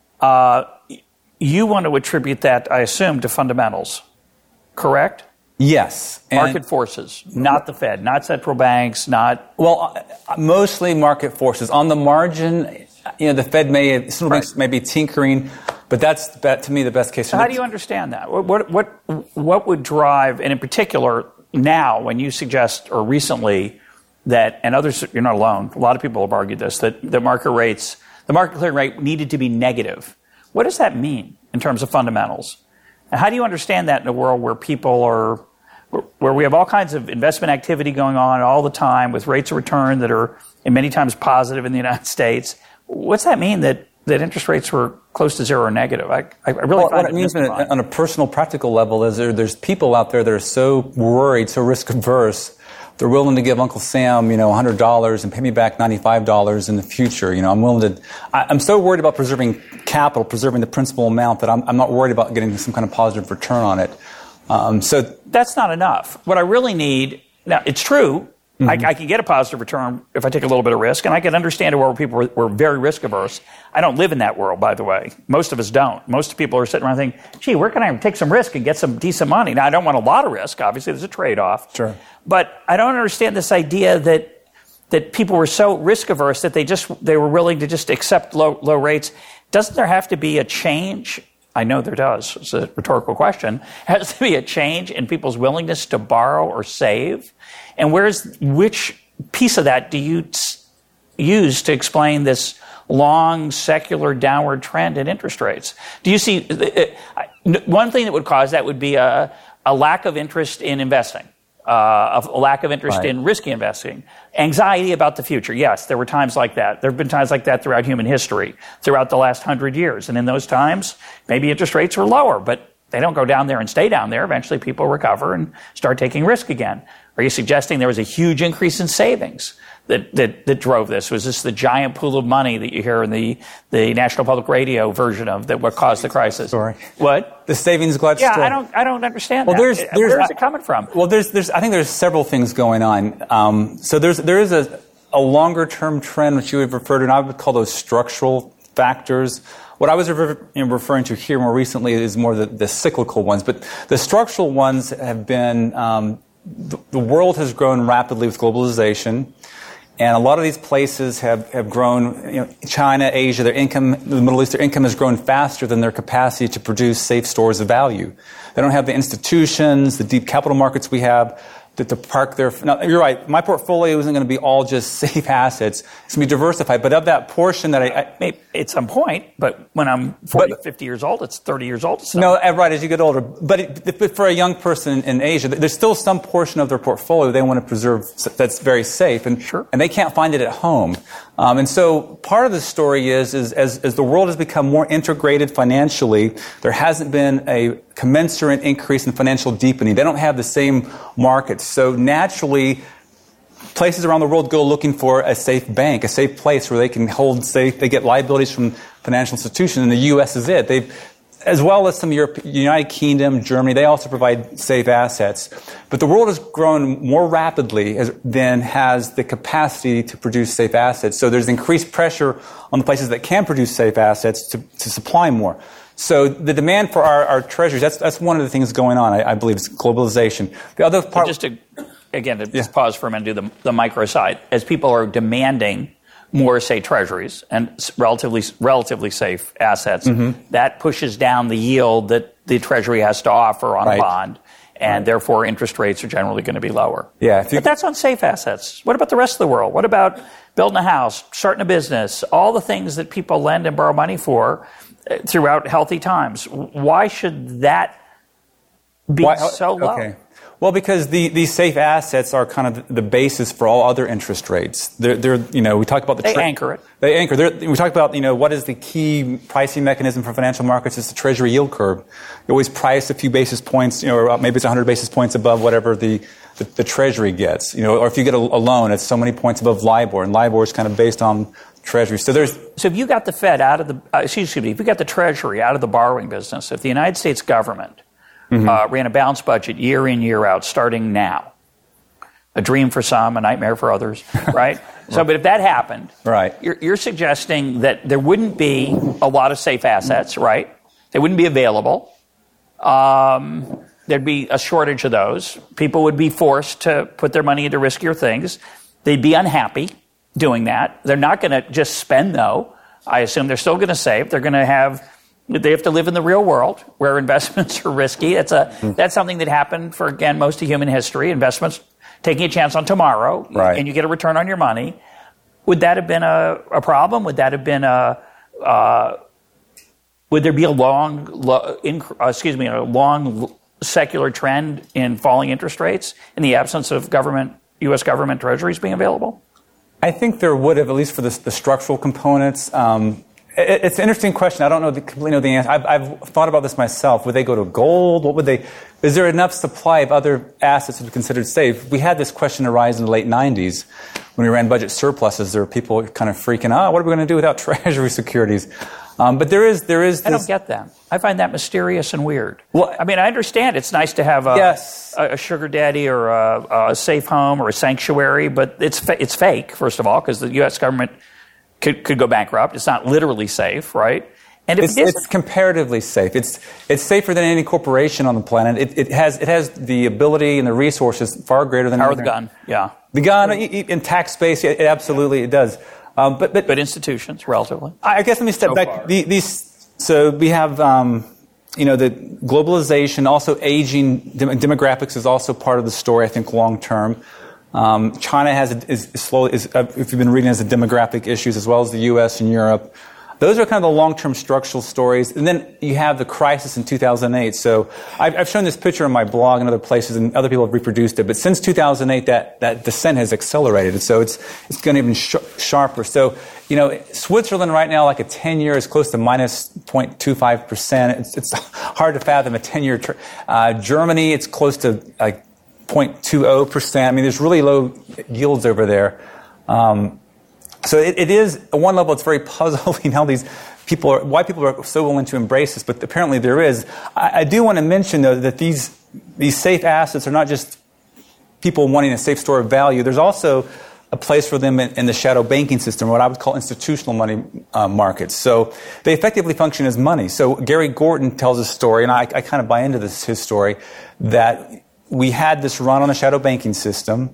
Uh, you want to attribute that, I assume, to fundamentals, correct?
Yes.
Market forces, not the Fed, not central banks, not...
Well, uh, mostly market forces. On the margin, you know, the Fed may, central banks may be tinkering, but that's, to me, the best case.
So how do you understand that? What, what, what would drive, and in particular, now, when you suggest, or recently, that, and others, you're not alone, a lot of people have argued this, that the market rates, the market clearing rate needed to be negative. What does that mean in terms of fundamentals? And how do you understand that in a world where people are, where we have all kinds of investment activity going on all the time with rates of return that are in many times positive in the United States? What's that mean that, that interest rates were close to zero or negative? I, I really
well,
find
what it, it means on a personal, practical level is there, there's people out there that are so worried, so risk averse, they're willing to give Uncle Sam, you know, one hundred dollars and pay me back ninety-five dollars in the future. You know, I'm willing to. I, I'm so worried about preserving capital, preserving the principal amount that I'm, I'm not worried about getting some kind of positive return on it. Um, so
that's not enough. What I really need now, it's true. Mm-hmm. I, I can get a positive return if I take a little bit of risk, and I can understand a world where people were, were very risk averse. I don't live in that world, by the way. Most of us don't. Most people are sitting around thinking, gee, where can I take some risk and get some decent money? Now, I don't want a lot of risk. Obviously, there's a trade-off.
Sure.
But I don't understand this idea that that people were so risk averse that they just they were willing to just accept low low rates. Doesn't there have to be a change? I know there does. It's a rhetorical question. Has to be a change in people's willingness to borrow or save? And where's which piece of that do you t- use to explain this long secular downward trend in interest rates? Do you see uh, one thing that would cause that would be a, a lack of interest in investing, uh, a lack of interest
right.
in risky investing, anxiety about the future? Yes, there were times like that. There have been times like that throughout human history, throughout the last hundred years. And in those times, maybe interest rates were lower, but they don't go down there and stay down there. Eventually, people recover and start taking risk again. Are you suggesting there was a huge increase in savings that, that, that drove this? Was this the giant pool of money that you hear in the, the National Public Radio version of that what caused the crisis?
Story.
What?
The savings glut
yeah,
story.
I don't I don't understand
well,
that.
There's, there's,
Where's it coming from?
Well, there's there's I think there's several things going on. Um, so there's there is a, a longer term trend which you have referred to, and I would call those structural factors. What I was refer- you know, referring to here more recently is more the, the cyclical ones, but the structural ones have been um, the, the world has grown rapidly with globalization, and a lot of these places have, have grown. You know, China, Asia, their income, the Middle East, their income has grown faster than their capacity to produce safe stores of value. They don't have the institutions, the deep capital markets we have. To, to park their... Now, you're right. My portfolio isn't going to be all just safe assets. It's going to be diversified. But of that portion that I... I
Maybe at some point, but when I'm forty,
but,
fifty years old, it's thirty years old. So.
No, right, as you get older. But, it, but for a young person in Asia, there's still some portion of their portfolio they want to preserve that's very safe. And,
sure.
and they can't find it at home. Um, and so part of the story is, is as, as the world has become more integrated financially, there hasn't been a commensurate increase in financial deepening. They don't have the same markets. So naturally, places around the world go looking for a safe bank, a safe place where they can hold safe. They get liabilities from financial institutions, and the U S is it. They've, as well as some Europe, United Kingdom, Germany, they also provide safe assets. But the world has grown more rapidly as, than has the capacity to produce safe assets. So there's increased pressure on the places that can produce safe assets to, to supply more. So the demand for our, our treasuries, that's, that's one of the things going on, I, I believe, is globalization. The other part...
Just to again, to
Yeah.
just pause for a minute, do the, the micro side. As people are demanding more, say, treasuries and s- relatively relatively safe assets,
Mm-hmm.
that pushes down the yield that the treasury has to offer on
Right.
a bond, and therefore interest rates are generally going to be lower.
Yeah, if you-
But that's on safe assets. What about the rest of the world? What about building a house, starting a business, all the things that people lend and borrow money for uh, throughout healthy times? Why should that be
Why-
so low?
Okay. Well, because the, these safe assets are kind of the basis for all other interest rates. They're, they're you know, we talked about the
They anchor it.
They anchor. They're, we talked about, you know, what is the key pricing mechanism for financial markets? It's the Treasury yield curve. You always price a few basis points, you know, or maybe it's one hundred basis points above whatever the, the, the Treasury gets. You know, or if you get a, a loan, it's so many points above LIBOR, and LIBOR is kind of based on Treasury. So there's
So if you got the Fed out of the, uh, excuse me, if you got the Treasury out of the borrowing business, if the United States government
Mm-hmm.
uh, ran a balanced budget year in, year out, starting now, a dream for some, a nightmare for others, right? So, but if that happened,
Right.
you're, you're suggesting that there wouldn't be a lot of safe assets, right? They wouldn't be available. Um, there'd be a shortage of those. People would be forced to put their money into riskier things. They'd be unhappy doing that. They're not going to just spend, though. I assume they're still going to save. They're going to have, they have to live in the real world where investments are risky. That's a,
Mm.
that's something that happened for, again, most of human history. Investments, taking a chance on tomorrow,
Right.
and you get a return on your money. Would that have been a, a problem? Would that have been a, uh, would there be a long, lo, inc- uh, excuse me, a long secular trend in falling interest rates in the absence of government, U S government treasuries being available?
I think there would have, at least for the, the structural components. Um, it, it's an interesting question. I don't know the, completely know the answer. I've, I've thought about this myself. Would they go to gold? What would they? Is there enough supply of other assets that are considered safe? We had this question arise in the late nineties when we ran budget surpluses. There were people kind of freaking out. What are we going to do without Treasury securities? Um, but there is there is. This,
I don't get that. I find that mysterious and weird.
Well,
I mean, I understand it's nice to have a,
Yes.
a, a sugar daddy or a, a safe home or a sanctuary, but it's fa- it's fake, first of all, because the U S government could, could go bankrupt. It's not literally safe, right? And if
It's,
it isn't,
it's comparatively safe. It's it's safer than any corporation on the planet. It, it has it has the ability and the resources far greater than
power
other-
the gun, yeah.
The gun e- e- in tax space, it, it absolutely it does. Um, but but
But institutions, relatively.
I guess let me step
So
back.
far.
The, these so we have um, you know the globalization, also aging dem- demographics is also part of the story. I think long term. Um, China has a, is, is slowly is uh, if you've been reading, has the demographic issues as well as the U S and Europe. Those are kind of the long-term structural stories. And then you have the crisis in two thousand eight. So I've, I've shown this picture on my blog and other places, and other people have reproduced it. But since two thousand eight, that, that descent has accelerated. So it's it's going even sh- sharper. So, you know, Switzerland right now, like a ten-year, is close to minus zero point two five percent. It's, it's hard to fathom a ten-year. Tr- uh, Germany, it's close to like zero point two zero percent. I mean, there's really low yields over there. Um, So it, it is, at one level, it's very puzzling how these people are, why people are so willing to embrace this, but apparently there is. I, I do want to mention, though, that these, these safe assets are not just people wanting a safe store of value. There's also a place for them in, in the shadow banking system, what I would call institutional money uh, markets. So they effectively function as money. So Gary Gorton tells a story, and I, I kind of buy into this, his story, that we had this run on the shadow banking system.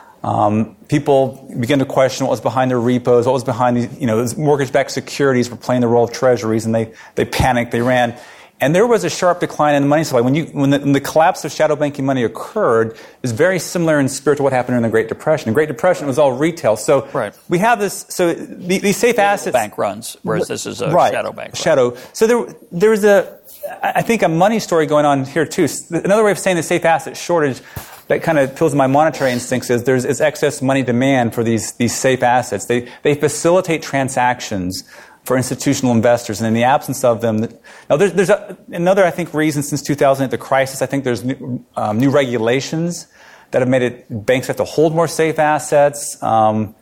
Um, people began to question what was behind their repos, what was behind these, you know, mortgage-backed securities were playing the role of treasuries, and they, they panicked, they ran. And there was a sharp decline in the money supply. When, you, when, the, when the collapse of shadow banking money occurred, it was very similar in spirit to what happened during the Great Depression. The Great Depression was all retail. So
Right.
we have this, so the, these safe assets.
Bank runs, whereas this is a
right,
shadow bank run.
Shadow. So there, there's a, I think, a money story going on here, too. Another way of saying the safe asset shortage that kind of appeals to my monetary instincts is there's is excess money demand for these these safe assets. They they facilitate transactions for institutional investors, and in the absence of them, now there's there's a, another I think reason since two thousand eight, the crisis. I think there's new, um, new regulations that have made it banks have to hold more safe assets. Um,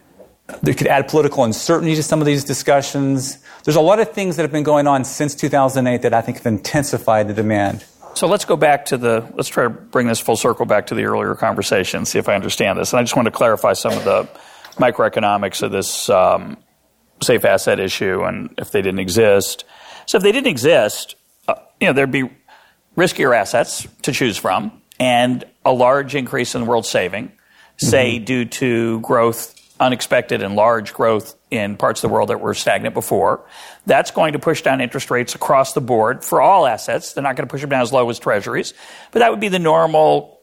they could add political uncertainty to some of these discussions. There's a lot of things that have been going on since two thousand eight that I think have intensified the demand.
So let's go back to the, let's try to bring this full circle back to the earlier conversation, see if I understand this. And I just want to clarify some of the microeconomics of this um, safe asset issue and if they didn't exist. So if they didn't exist, uh, you know, there'd be riskier assets to choose from. and a large increase in the world saving, say mm-hmm. due to growth, unexpected and large growth in parts of the world that were stagnant before, that's going to push down interest rates across the board for all assets. They're not going to push them down as low as treasuries, but that would be the normal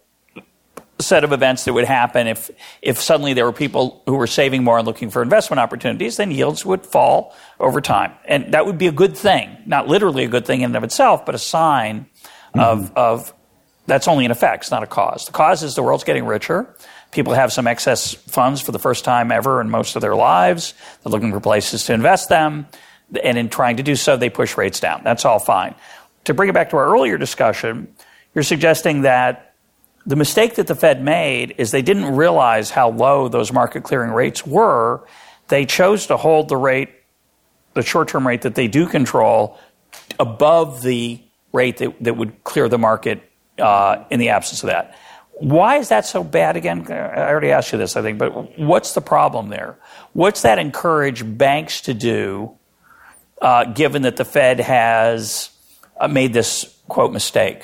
set of events that would happen if if suddenly there were people who were saving more and looking for investment opportunities, then yields would fall over time. And that would be a good thing, not literally a good thing in and of itself, but a sign mm-hmm. of, of that's only an effect, it's not a cause. The cause is the world's getting richer. People have some excess funds for the first time ever in most of their lives. They're looking for places to invest them. And in trying to do so, they push rates down. That's all fine. To bring it back to our earlier discussion, you're suggesting that the mistake that the Fed made is they didn't realize how low those market clearing rates were. They chose to hold the rate, the short-term rate that they do control, above the rate that, that would clear the market uh, in the absence of that. Why is that so bad again? I already asked you this, I think, but what's the problem there? What's that encourage banks to do, uh, given that the Fed has uh, made this, quote, mistake?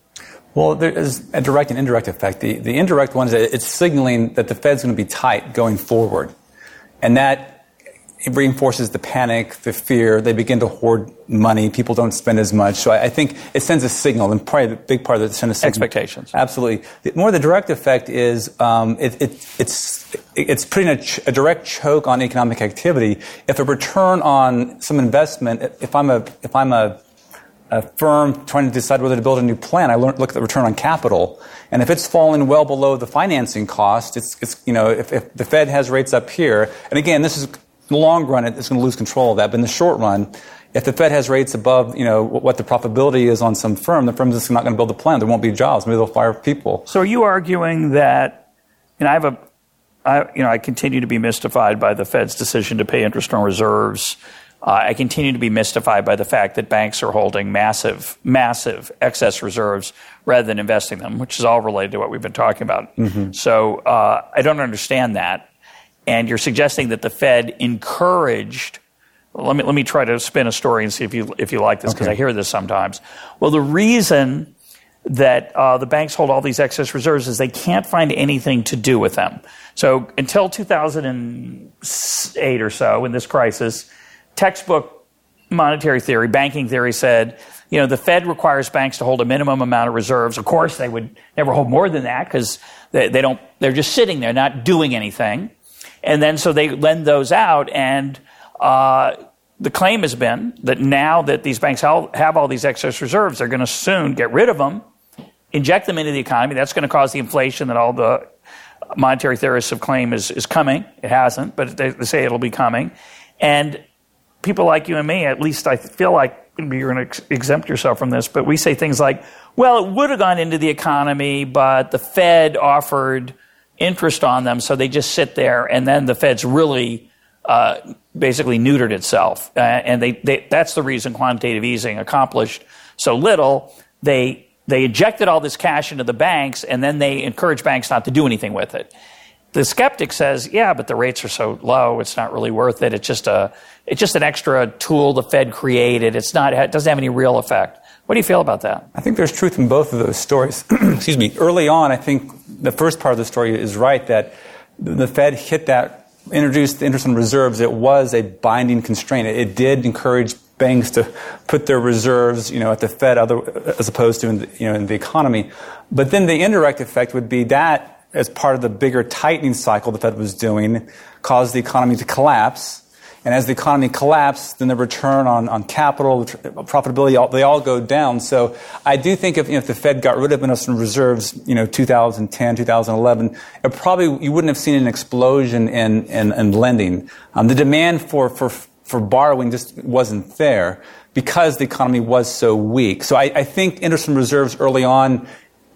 Well, there is a direct and indirect effect. The, the indirect one is that it's signaling that the Fed's going to be tight going forward. And that it reinforces the panic, the fear. They begin to hoard money. People don't spend as much. So I, I think it sends a signal, and probably the big part of it sends a signal.
Expectations.
Absolutely. The, more the direct effect is um, it, it, it's it's putting a, ch- a direct choke on economic activity. If a return on some investment, if I'm a if I'm a a firm trying to decide whether to build a new plant, I learn, look at the return on capital, and if it's falling well below the financing cost, it's, it's you know, if, if the Fed has rates up here, and again, this is in the long run, it's going to lose control of that, but in the short run, if the Fed has rates above, you know, what the profitability is on some firm, the firm's just not going to build a plant. There won't be jobs. Maybe they'll fire people.
So are you arguing that, and I have a, I, you know, I continue to be mystified by the Fed's decision to pay interest on reserves. Uh, I continue to be mystified by the fact that banks are holding massive, massive excess reserves rather than investing them, which is all related to what we've been talking about. Mm-hmm. So uh, I don't understand that. And you're suggesting that the Fed encouraged. Well, let me let me try to spin a story and see if you if you like this, because okay. I hear this sometimes. Well, the reason that uh, the banks hold all these excess reserves is they can't find anything to do with them. So until two thousand eight or so, in this crisis, textbook monetary theory, banking theory said, you know, the Fed requires banks to hold a minimum amount of reserves. Of course, they would never hold more than that because they, they don't. They're just sitting there, not doing anything. And then so they lend those out, and uh, the claim has been that now that these banks have all these excess reserves, they're going to soon get rid of them, inject them into the economy. That's going to cause the inflation that all the monetary theorists have claimed is, is coming. It hasn't, but they, they say it'll be coming. And people like you and me, at least I feel like you're going to exempt yourself from this, but we say things like, well, it would have gone into the economy, but the Fed offered interest on them, so they just sit there, and then the Fed's really uh, basically neutered itself. Uh, and they, they that's the reason quantitative easing accomplished so little. They they injected all this cash into the banks, and then they encouraged banks not to do anything with it. The skeptic says, yeah, but the rates are so low, it's not really worth it. It's just a it's just an extra tool the Fed created. It's not it doesn't have any real effect. What do you feel about that?
I think there's truth in both of those stories. Excuse me. Early on, I think the first part of the story is right, that the Fed hit that, introduced the interest on reserves. It was a binding constraint. It did encourage banks to put their reserves, you know, at the Fed, other, as opposed to in the, you know, in the economy. But then the indirect effect would be that, as part of the bigger tightening cycle the Fed was doing, caused the economy to collapse. And as the economy collapsed, then the return on, on capital, profitability, all, they all go down. So I do think if, you know, if the Fed got rid of interest reserves, you know, two thousand ten, two thousand eleven, it probably, you wouldn't have seen an explosion in, in, in lending. Um, the demand for, for, for borrowing just wasn't there because the economy was so weak. So I, I think interest reserves early on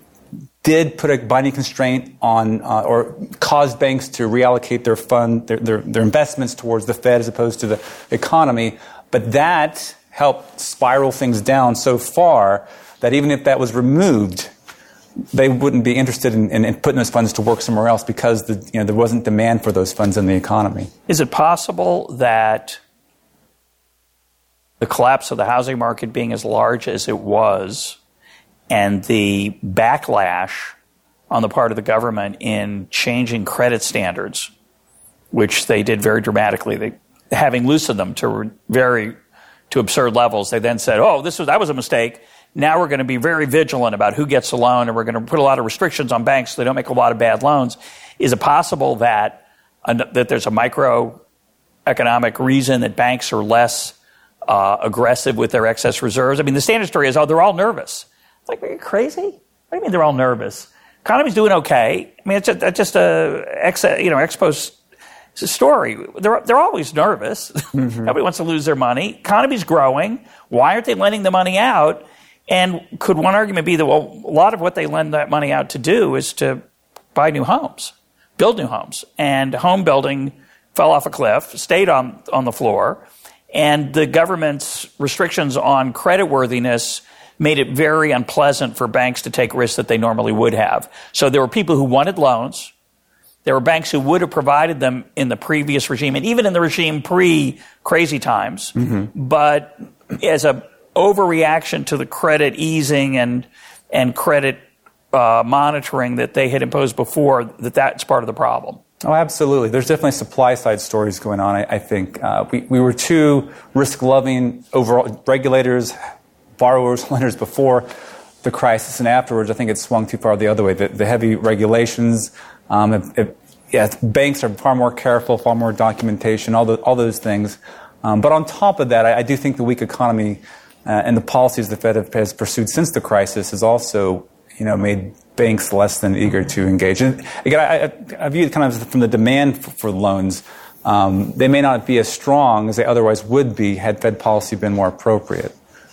did put a binding constraint on, uh, or caused banks to reallocate their fund, their, their, their investments towards the Fed as opposed to the economy. But that helped spiral things down so far that even if that was removed, they wouldn't be interested in, in, in putting those funds to work somewhere else because the, you know, there wasn't demand for those funds in the economy.
Is it possible that the collapse of the housing market being as large as it was and the backlash on the part of the government in changing credit standards, which they did very dramatically, they, having loosened them to very to absurd levels, they then said, "Oh, this was that was a mistake. Now we're going to be very vigilant about who gets a loan, and we're going to put a lot of restrictions on banks so they don't make a lot of bad loans." Is it possible that uh, that there's a microeconomic reason that banks are less uh, aggressive with their excess reserves? I mean, the standard story is, "Oh, they're all nervous." It's like, are you crazy? What do you mean they're all nervous? Economy's doing okay. I mean, it's just, just a ex, you know, ex post story. They're they're always nervous. Mm-hmm. Nobody wants to lose their money. Economy's growing. Why aren't they lending the money out? And could one argument be that, well, a lot of what they lend that money out to do is to buy new homes, build new homes, and home building fell off a cliff, stayed on on the floor, and the government's restrictions on creditworthiness made it very unpleasant for banks to take risks that they normally would have. So there were people who wanted loans. There were banks who would have provided them in the previous regime, and even in the regime pre-crazy times. Mm-hmm. But as a overreaction to the credit easing and and credit uh, monitoring that they had imposed before, that that's part of the problem.
Oh, absolutely. There's definitely supply-side stories going on, I, I think. Uh, we, we were too risk-loving overall regulators, borrowers, lenders before the crisis, and afterwards I think it swung too far the other way. The, the heavy regulations, um, if, if, yeah, banks are far more careful, far more documentation, all, the, all those things. Um, but on top of that, I, I do think the weak economy uh, and the policies the Fed have, has pursued since the crisis has also, you know, made banks less than eager to engage. And again, I, I view it kind of from the demand for, for loans. Um, they may not be as strong as they otherwise would be had Fed policy been more appropriate.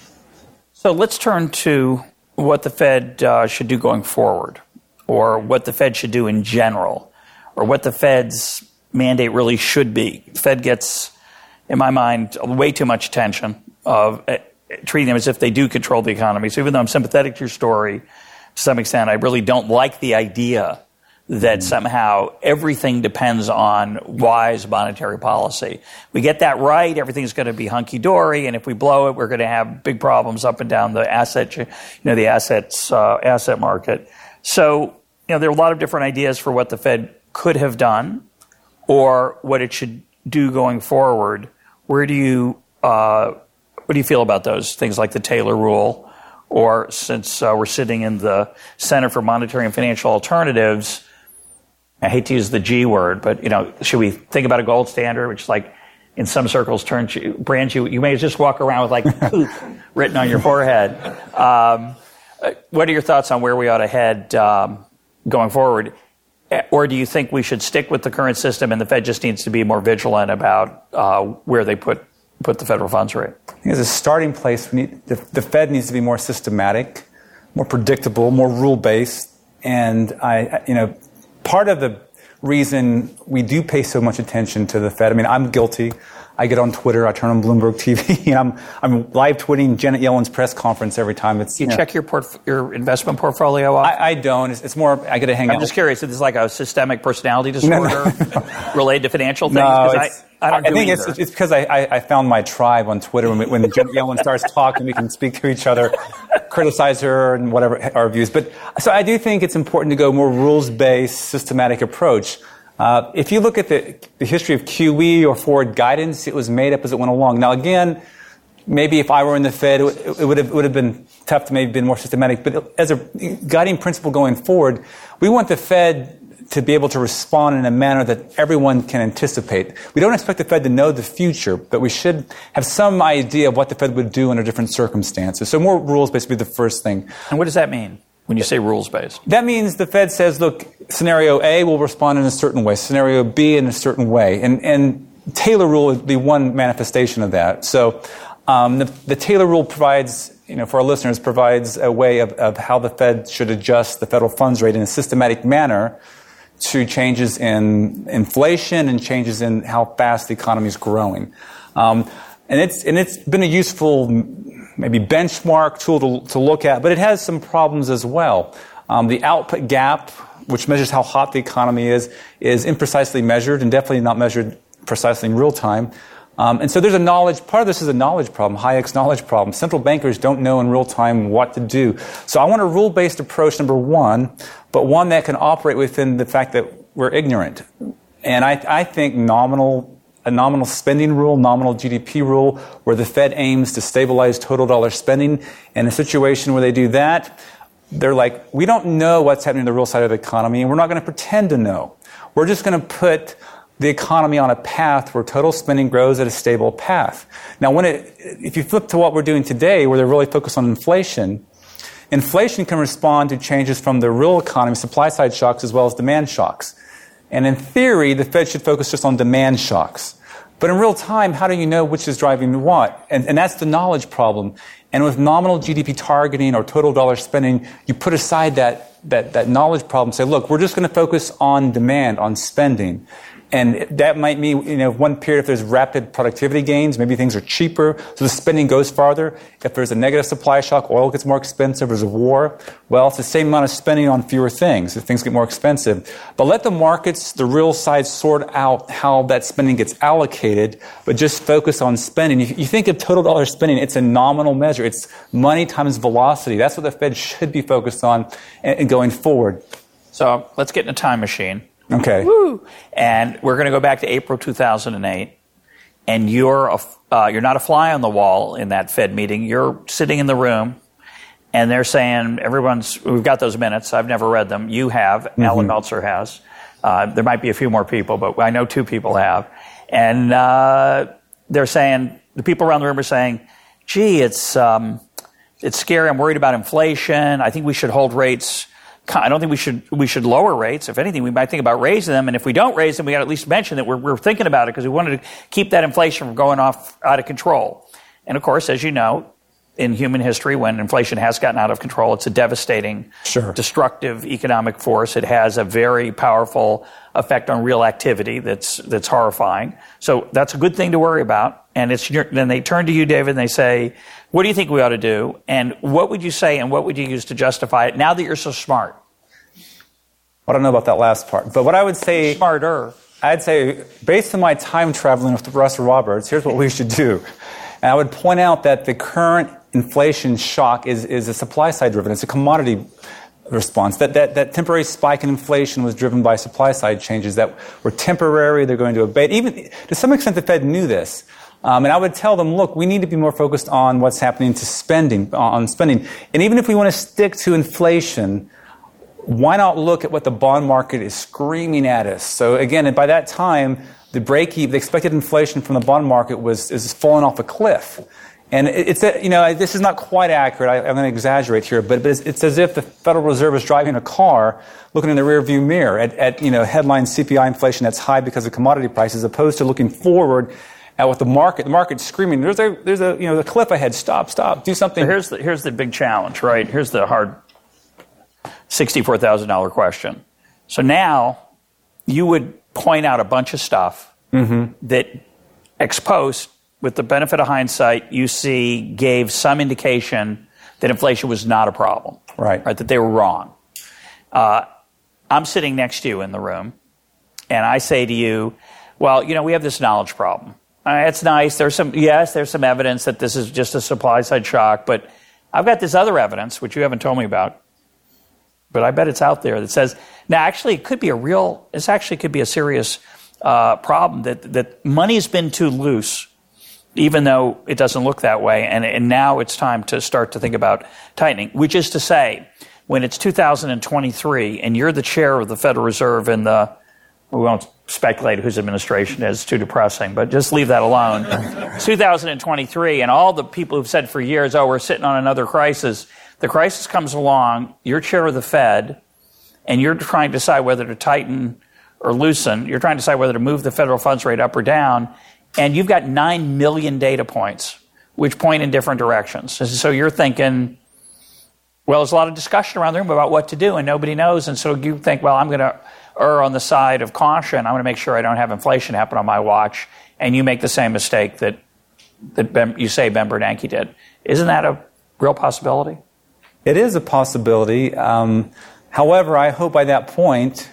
So let's turn to what the Fed uh, should do going forward, or what the Fed should do in general, or what the Fed's mandate really should be. The Fed gets, in my mind, way too much attention of uh, treating them as if they do control the economy. So even though I'm sympathetic to your story, to some extent, I really don't like the idea that somehow everything depends on wise monetary policy. We get that right, everything's going to be hunky-dory, and if we blow it, we're going to have big problems up and down the asset, you know, the assets, uh, asset market. So, you know, there are a lot of different ideas for what the Fed could have done or what it should do going forward. Where do you, uh, what do you feel about those things like the Taylor rule? Or since uh, we're sitting in the Center for Monetary and Financial Alternatives, I hate to use the G word, but, you know, should we think about a gold standard, which, like, in some circles turns you, brands you, you may just walk around with, like, poop written on your forehead. Um, what are your thoughts on where we ought to head um, going forward? Or do you think we should stick with the current system and the Fed just needs to be more vigilant about uh, where they put put the federal funds rate?
I think as a starting place, we need, the, the Fed needs to be more systematic, more predictable, more rule-based. And, I, you know, part of the reason we do pay so much attention to the Fed, I mean, I'm guilty. I get on Twitter, I turn on Bloomberg T V, and I'm I'm live tweeting Janet Yellen's press conference every time. It's
you, you check know, your port, your investment portfolio off?
I, I don't. It's, it's more I get to hang
I'm
out.
I'm just curious. Is this like a systemic personality disorder
no, no.
related to financial things?
No,
I, I don't.
I
do
think
either.
it's it's because I, I, I found my tribe on Twitter. When, when Janet Yellen starts talking, we can speak to each other, criticize her and whatever our views. But so I do think it's important to go more rules-based, systematic approach. Uh, if you look at the, the history of Q E or forward guidance, it was made up as it went along. Now, again, maybe if I were in the Fed, it, it would have it would have been tough to maybe been more systematic. But as a guiding principle going forward, we want the Fed to be able to respond in a manner that everyone can anticipate. We don't expect the Fed to know the future, but we should have some idea of what the Fed would do under different circumstances. So more rules-based would be the first thing.
And what does that mean when you say rules-based?
That means the Fed says, look, scenario A will respond in a certain way, scenario B in a certain way. And, and Taylor rule would be one manifestation of that. So um, the, the Taylor rule provides, you know, for our listeners, provides a way of, of how the Fed should adjust the federal funds rate in a systematic manner to changes in inflation and changes in how fast the economy is growing. Um, and it's and it's been a useful maybe benchmark tool to, to look at, but it has some problems as well. Um, the output gap, which measures how hot the economy is, is imprecisely measured and definitely not measured precisely in real time. Um, and so there's a knowledge, part of this is a knowledge problem, Hayek's knowledge problem. Central bankers don't know in real time what to do. So I want a rule-based approach, number one, but one that can operate within the fact that we're ignorant. And I, I think nominal, a nominal spending rule, nominal G D P rule, where the Fed aims to stabilize total dollar spending, in a situation where they do that, they're like, we don't know what's happening in the real side of the economy, and we're not going to pretend to know. We're just going to put the economy on a path where total spending grows at a stable path. Now, when it, if you flip to what we're doing today, where they're really focused on inflation, inflation can respond to changes from the real economy, supply-side shocks, as well as demand shocks. And in theory, the Fed should focus just on demand shocks. But in real time, how do you know which is driving what? And, and that's the knowledge problem. And with nominal G D P targeting or total dollar spending, you put aside that, that, that knowledge problem and say, look, we're just going to focus on demand, on spending. And that might mean, you know, one period if there's rapid productivity gains, maybe things are cheaper, so the spending goes farther. If there's a negative supply shock, oil gets more expensive, there's a war, well, it's the same amount of spending on fewer things if things get more expensive. But let the markets, the real side, sort out how that spending gets allocated, but just focus on spending. If you think of total dollar spending, it's a nominal measure. It's money times velocity. That's what the Fed should be focused on and going forward.
So let's get in a time machine.
Okay.
Woo! And we're going to go back to April two thousand eight, and you're a, uh, you're not a fly on the wall in that Fed meeting. You're sitting in the room, and they're saying, everyone's, we've got those minutes. I've never read them. You have. Mm-hmm. Alan Meltzer has. Uh, there might be a few more people, but I know two people have. And uh, they're saying, the people around the room are saying, gee, it's um, it's scary. I'm worried about inflation. I think we should hold rates. I don't think we should we should lower rates. If anything, we might think about raising them. And if we don't raise them, we got to at least mention that we're, we're thinking about it because we wanted to keep that inflation from going off out of control. And of course, as you know, in human history, when inflation has gotten out of control, it's a devastating,
sure. destructive
economic force. It has a very powerful effect on real activity that's that's horrifying. So that's a good thing to worry about. And it's then they turn to you, David, and they say, what do you think we ought to do? And what would you say and what would you use to justify it now that you're so smart?
I don't know about that last part. But what I would say...
Smarter.
I'd say, based on my time traveling with Russell Roberts, here's what we should do. And I would point out that the current inflation shock is, is a supply-side driven. It's a commodity response. That, that, that temporary spike in inflation was driven by supply-side changes that were temporary. They're going to abate. Even to some extent, the Fed knew this. Um, and I would tell them, look, we need to be more focused on what's happening to spending, on spending. And even if we want to stick to inflation, why not look at what the bond market is screaming at us? So again, by that time, the break even, the expected inflation from the bond market was is falling off a cliff. And it's, a, you know, this is not quite accurate. I, I'm going to exaggerate here, but, but it's, it's as if the Federal Reserve is driving a car, looking in the rearview mirror at, at, you know, headline C P I inflation that's high because of commodity prices, opposed to looking forward at what the market, the market's screaming, there's a, there's a, you know, the cliff ahead. Stop, stop, do something.
So here's the, here's the big challenge, right? Here's the hard sixty-four thousand dollars question. So now you would point out a bunch of stuff mm-hmm. that ex post, with the benefit of hindsight, you see gave some indication that inflation was not a problem.
Right.
Right, that they were wrong. Uh, I'm sitting next to you in the room, and I say to you, well, you know, we have this knowledge problem. Uh, it's nice. There's some, yes, there's some evidence that this is just a supply-side shock, but I've got this other evidence, which you haven't told me about, but I bet it's out there that says, now, actually, it could be a real, this actually could be a serious uh, problem, that, that money's been too loose, even though it doesn't look that way, and, and now it's time to start to think about tightening, which is to say, when it's two thousand twenty-three and you're the chair of the Federal Reserve and the, we won't speculate whose administration is, it's too depressing, but just leave that alone. two thousand twenty-three, and all the people who've said for years, oh, we're sitting on another crisis, the crisis comes along, you're chair of the Fed, and you're trying to decide whether to tighten or loosen, you're trying to decide whether to move the federal funds rate up or down, and you've got nine million data points, which point in different directions. So you're thinking, well, there's a lot of discussion around the room about what to do, and nobody knows, and so you think, well, I'm going to err on the side of caution. I'm going to make sure I don't have inflation happen on my watch, and you make the same mistake that that ben, you say Ben Bernanke did. Isn't that a real possibility?
It is a possibility. Um, however, I hope by that point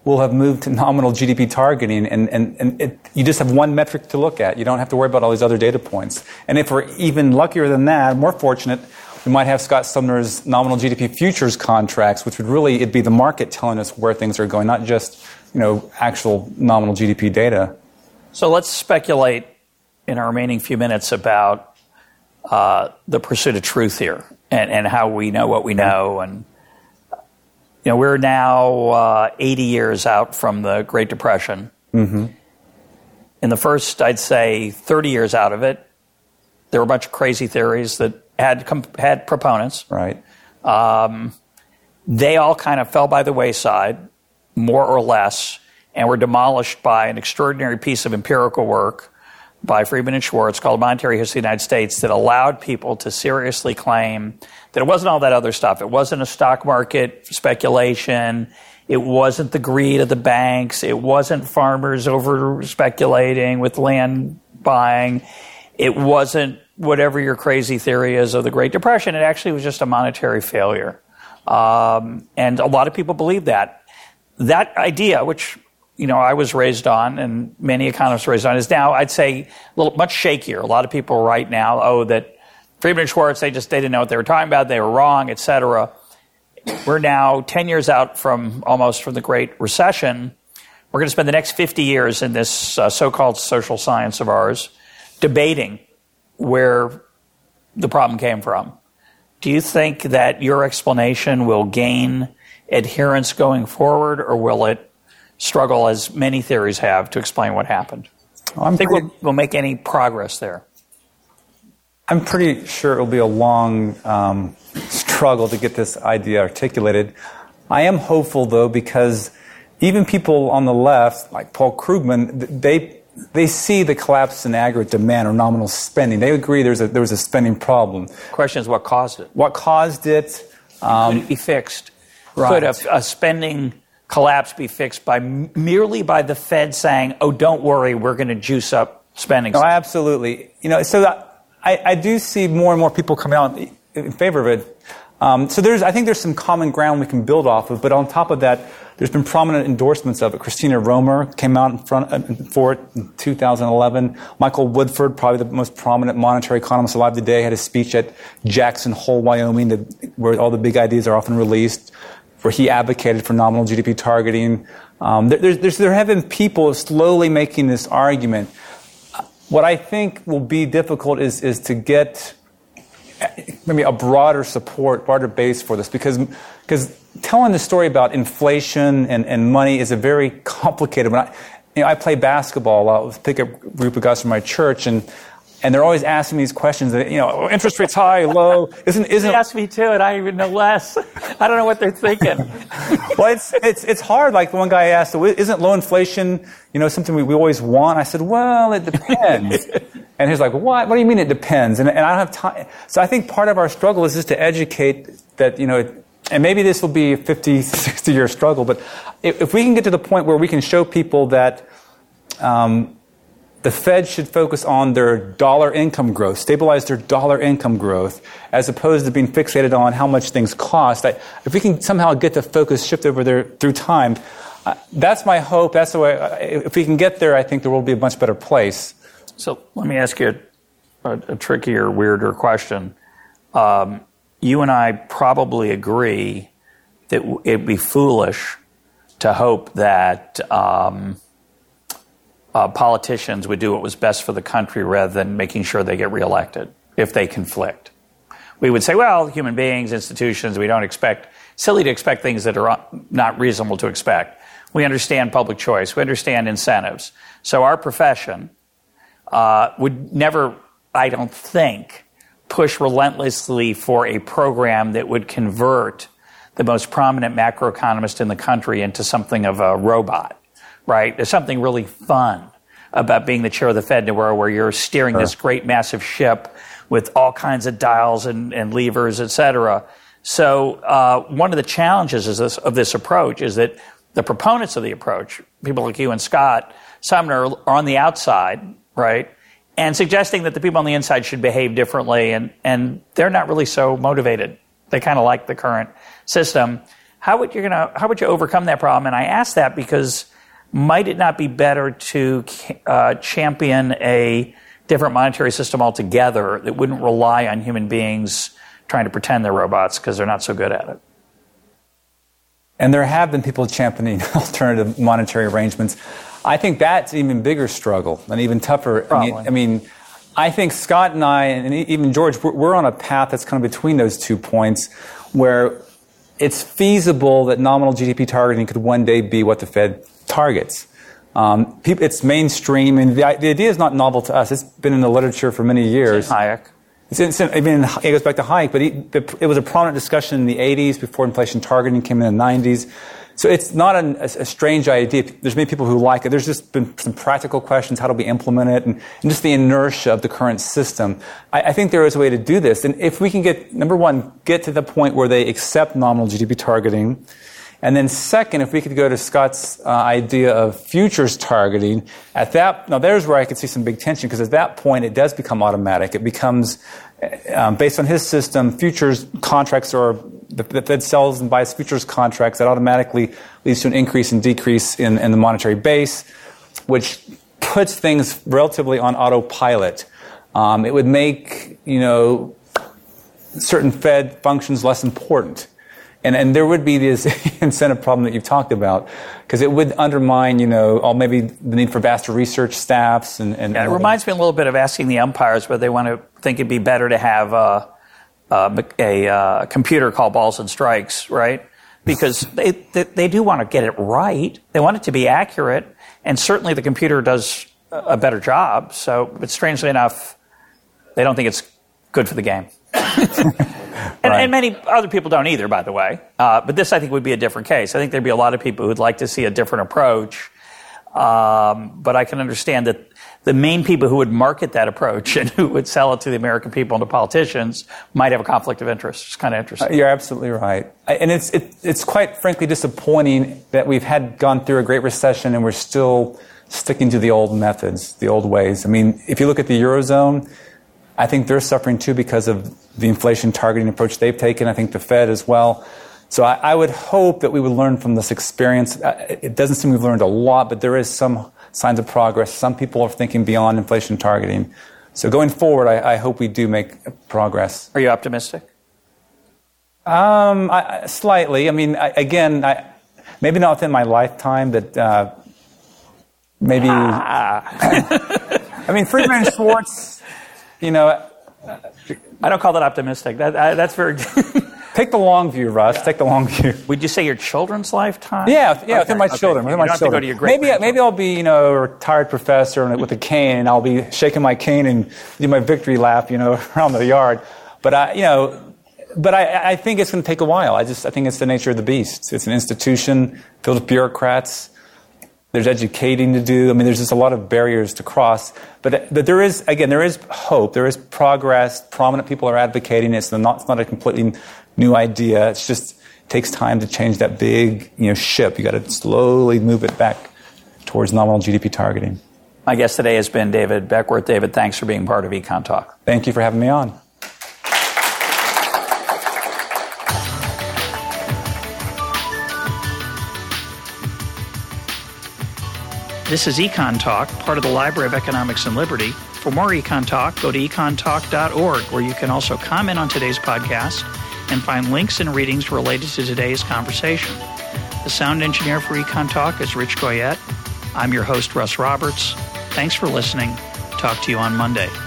will have moved to nominal G D P targeting, and, and, and it, you just have one metric to look at. You don't have to worry about all these other data points. And if we're even luckier than that, more fortunate, we might have Scott Sumner's nominal G D P futures contracts, which would really it'd be the market telling us where things are going, not just you know actual nominal G D P data.
So let's speculate in our remaining few minutes about uh, the pursuit of truth here and, and how we know what we know. And you know, we're now uh, eighty years out from the Great Depression. Mm-hmm. In the first, I'd say, thirty years out of it, there were a bunch of crazy theories that had had proponents.
Right.
Um, they all kind of fell by the wayside, more or less, and were demolished by an extraordinary piece of empirical work by Friedman and Schwartz called Monetary History of the United States that allowed people to seriously claim that it wasn't all that other stuff. It wasn't a stock market speculation. It wasn't the greed of the banks. It wasn't farmers over speculating with land buying. It wasn't whatever your crazy theory is of the Great Depression. It actually was just a monetary failure. Um, and a lot of people believe that. That idea, which you know, I was raised on, and many economists were raised on, is now, I'd say, a little much shakier. A lot of people right now, oh, that Friedman and Schwartz, they just they didn't know what they were talking about, they were wrong, et cetera. We're now ten years out from almost from the Great Recession. We're going to spend the next fifty years in this uh, so-called social science of ours debating where the problem came from. Do you think that your explanation will gain adherence going forward, or will it struggle, as many theories have, to explain what happened?
Well, I'm
I think
pretty,
we'll, we'll make any progress there.
I'm pretty sure it'll be a long um, struggle to get this idea articulated. I am hopeful, though, because even people on the left, like Paul Krugman, they they see the collapse in aggregate demand or nominal spending. They agree there's a there was a spending problem.
The question is, what caused it?
What caused it? Um,
Could it be fixed?
Right.
Could a, a spending collapse be fixed by merely by the Fed saying, "Oh, don't worry, we're going to juice up spending"?
No, absolutely. You know, so that, I, I do see more and more people coming out in favor of it. Um, so there's, I think there's some common ground we can build off of. But on top of that, there's been prominent endorsements of it. Christina Romer came out in front uh, for it in two thousand eleven. Michael Woodford, probably the most prominent monetary economist alive today, had a speech at Jackson Hole, Wyoming, that, where all the big ideas are often released, where he advocated for nominal G D P targeting. Um, there, there's, there's, there have been people slowly making this argument. What I think will be difficult is, is to get maybe a broader support, broader base for this, because because telling the story about inflation and, and money is a very complicated one. I, you know, I play basketball a lot with a pickup group of guys from my church, and And they're always asking these questions that, you know, interest rates high, low. Isn't, isn't.
They ask me too, and I even know less. I don't know what they're thinking.
Well, it's, it's, it's hard. Like the one guy asked, isn't low inflation, you know, something we, we always want? I said, well, it depends. And he's like, what? What do you mean it depends? And, and I don't have time. So I think part of our struggle is just to educate that, you know, and maybe this will be a fifty, sixty year struggle, but if, if we can get to the point where we can show people that, um, the Fed should focus on their dollar income growth, stabilize their dollar income growth, as opposed to being fixated on how much things cost. I, if we can somehow get the focus shift over there through time, uh, that's my hope. That's the way. Uh, if we can get there, I think there will be a much better place.
So let me ask you a, a, a trickier, weirder question. Um, you and I probably agree that w- it'd be foolish to hope that Um, Uh, politicians would do what was best for the country rather than making sure they get reelected if they conflict. We would say, well, human beings, institutions, we don't expect, silly to expect things that are not reasonable to expect. We understand public choice. We understand incentives. So our profession uh, would never, I don't think, push relentlessly for a program that would convert the most prominent macroeconomist in the country into something of a robot. Right? There's something really fun about being the chair of the Fed in a world where you're steering
sure.
this great massive ship with all kinds of dials and, and levers, et cetera. So uh, one of the challenges is this, of this approach is that the proponents of the approach, people like you and Scott Sumner, are on the outside, right? And suggesting that the people on the inside should behave differently, and, and they're not really so motivated. They kind of like the current system. how would you gonna how would you overcome that problem? And I ask that because might it not be better to uh, champion a different monetary system altogether that wouldn't rely on human beings trying to pretend they're robots because they're not so good at it?
And there have been people championing alternative monetary arrangements. I think that's an even bigger struggle, an even tougher. I mean, I mean, I think Scott and I, and even George, we're, we're on a path that's kind of between those two points where it's feasible that nominal G D P targeting could one day be what the Fed targets. Um, people, it's mainstream, and the, the idea is not novel to us. It's been in the literature for many years.
It's Hayek.
It's, it's, I mean, it goes back to Hayek, but he, it was a prominent discussion in the eighties before inflation targeting came in the nineties. So it's not an, a, a strange idea. There's many people who like it. There's just been some practical questions. How do we implement it? And, and just the inertia of the current system. I, I think there is a way to do this. And if we can get, number one, get to the point where they accept nominal G D P targeting. And then second, if we could go to Scott's uh, idea of futures targeting, at that, now there's where I could see some big tension, because at that point it does become automatic. It becomes, um, based on his system, futures contracts are, the, the Fed sells and buys futures contracts, that automatically leads to an increase and decrease in, in the monetary base, which puts things relatively on autopilot. Um, it would make, you know, certain Fed functions less important. And, and there would be this incentive problem that you've talked about, because it would undermine, you know, all maybe the need for vaster research staffs. And, and,
and it reminds me a little bit of asking the umpires whether they want to think it'd be better to have a, a, a, a computer call balls and strikes, right? Because they, they they do want to get it right. They want it to be accurate, and certainly the computer does a better job. So, but strangely enough, they don't think it's good for the game. And, right. and many other people don't either, by the way. Uh, but this, I think, would be a different case. I think there'd be a lot of people who'd like to see a different approach. Um, but I can understand that the main people who would market that approach and who would sell it to the American people and to politicians might have a conflict of interest. It's kind of interesting.
Uh, you're absolutely right. And it's it, it's quite frankly disappointing that we've had gone through a great recession and we're still sticking to the old methods, the old ways. I mean, if you look at the Eurozone, I think they're suffering too because of the inflation targeting approach they've taken. I think the Fed as well. So I, I would hope that we would learn from this experience. It doesn't seem we've learned a lot, but there is some signs of progress. Some people are thinking beyond inflation targeting. So going forward, I, I hope we do make progress.
Are you optimistic?
Um, I, slightly. I mean, I, again, I, maybe not within my lifetime, but uh, maybe. Ah. I mean, Friedman and Schwartz. You know,
I don't call that optimistic. That, I, that's very.
Take the long view, Russ. Yeah. Take the long view.
Would you say your children's lifetime?
Yeah, yeah, okay. within my okay. children. Within
you
my
don't
children.
Have to go to your great
maybe, maybe I'll be, you know, a retired professor with a cane, and I'll be shaking my cane and do my victory lap, you know, around the yard. But I, you know, but I, I think it's going to take a while. I just, I think it's the nature of the beast. It's an institution filled with bureaucrats. There's educating to do. I mean, there's just a lot of barriers to cross. But, but there is, again, there is hope. There is progress. Prominent people are advocating it. It's not, it's not a completely new idea. It's just it takes time to change that big, you know, ship. You got to slowly move it back towards nominal G D P targeting.
My guest today has been David Beckworth. David, thanks for being part of Econ Talk.
Thank you for having me on.
This is Econ Talk, part of the Library of Economics and Liberty. For more Econ Talk, go to econ talk dot org, where you can also comment on today's podcast and find links and readings related to today's conversation. The sound engineer for Econ Talk is Rich Goyette. I'm your host, Russ Roberts. Thanks for listening. Talk to you on Monday.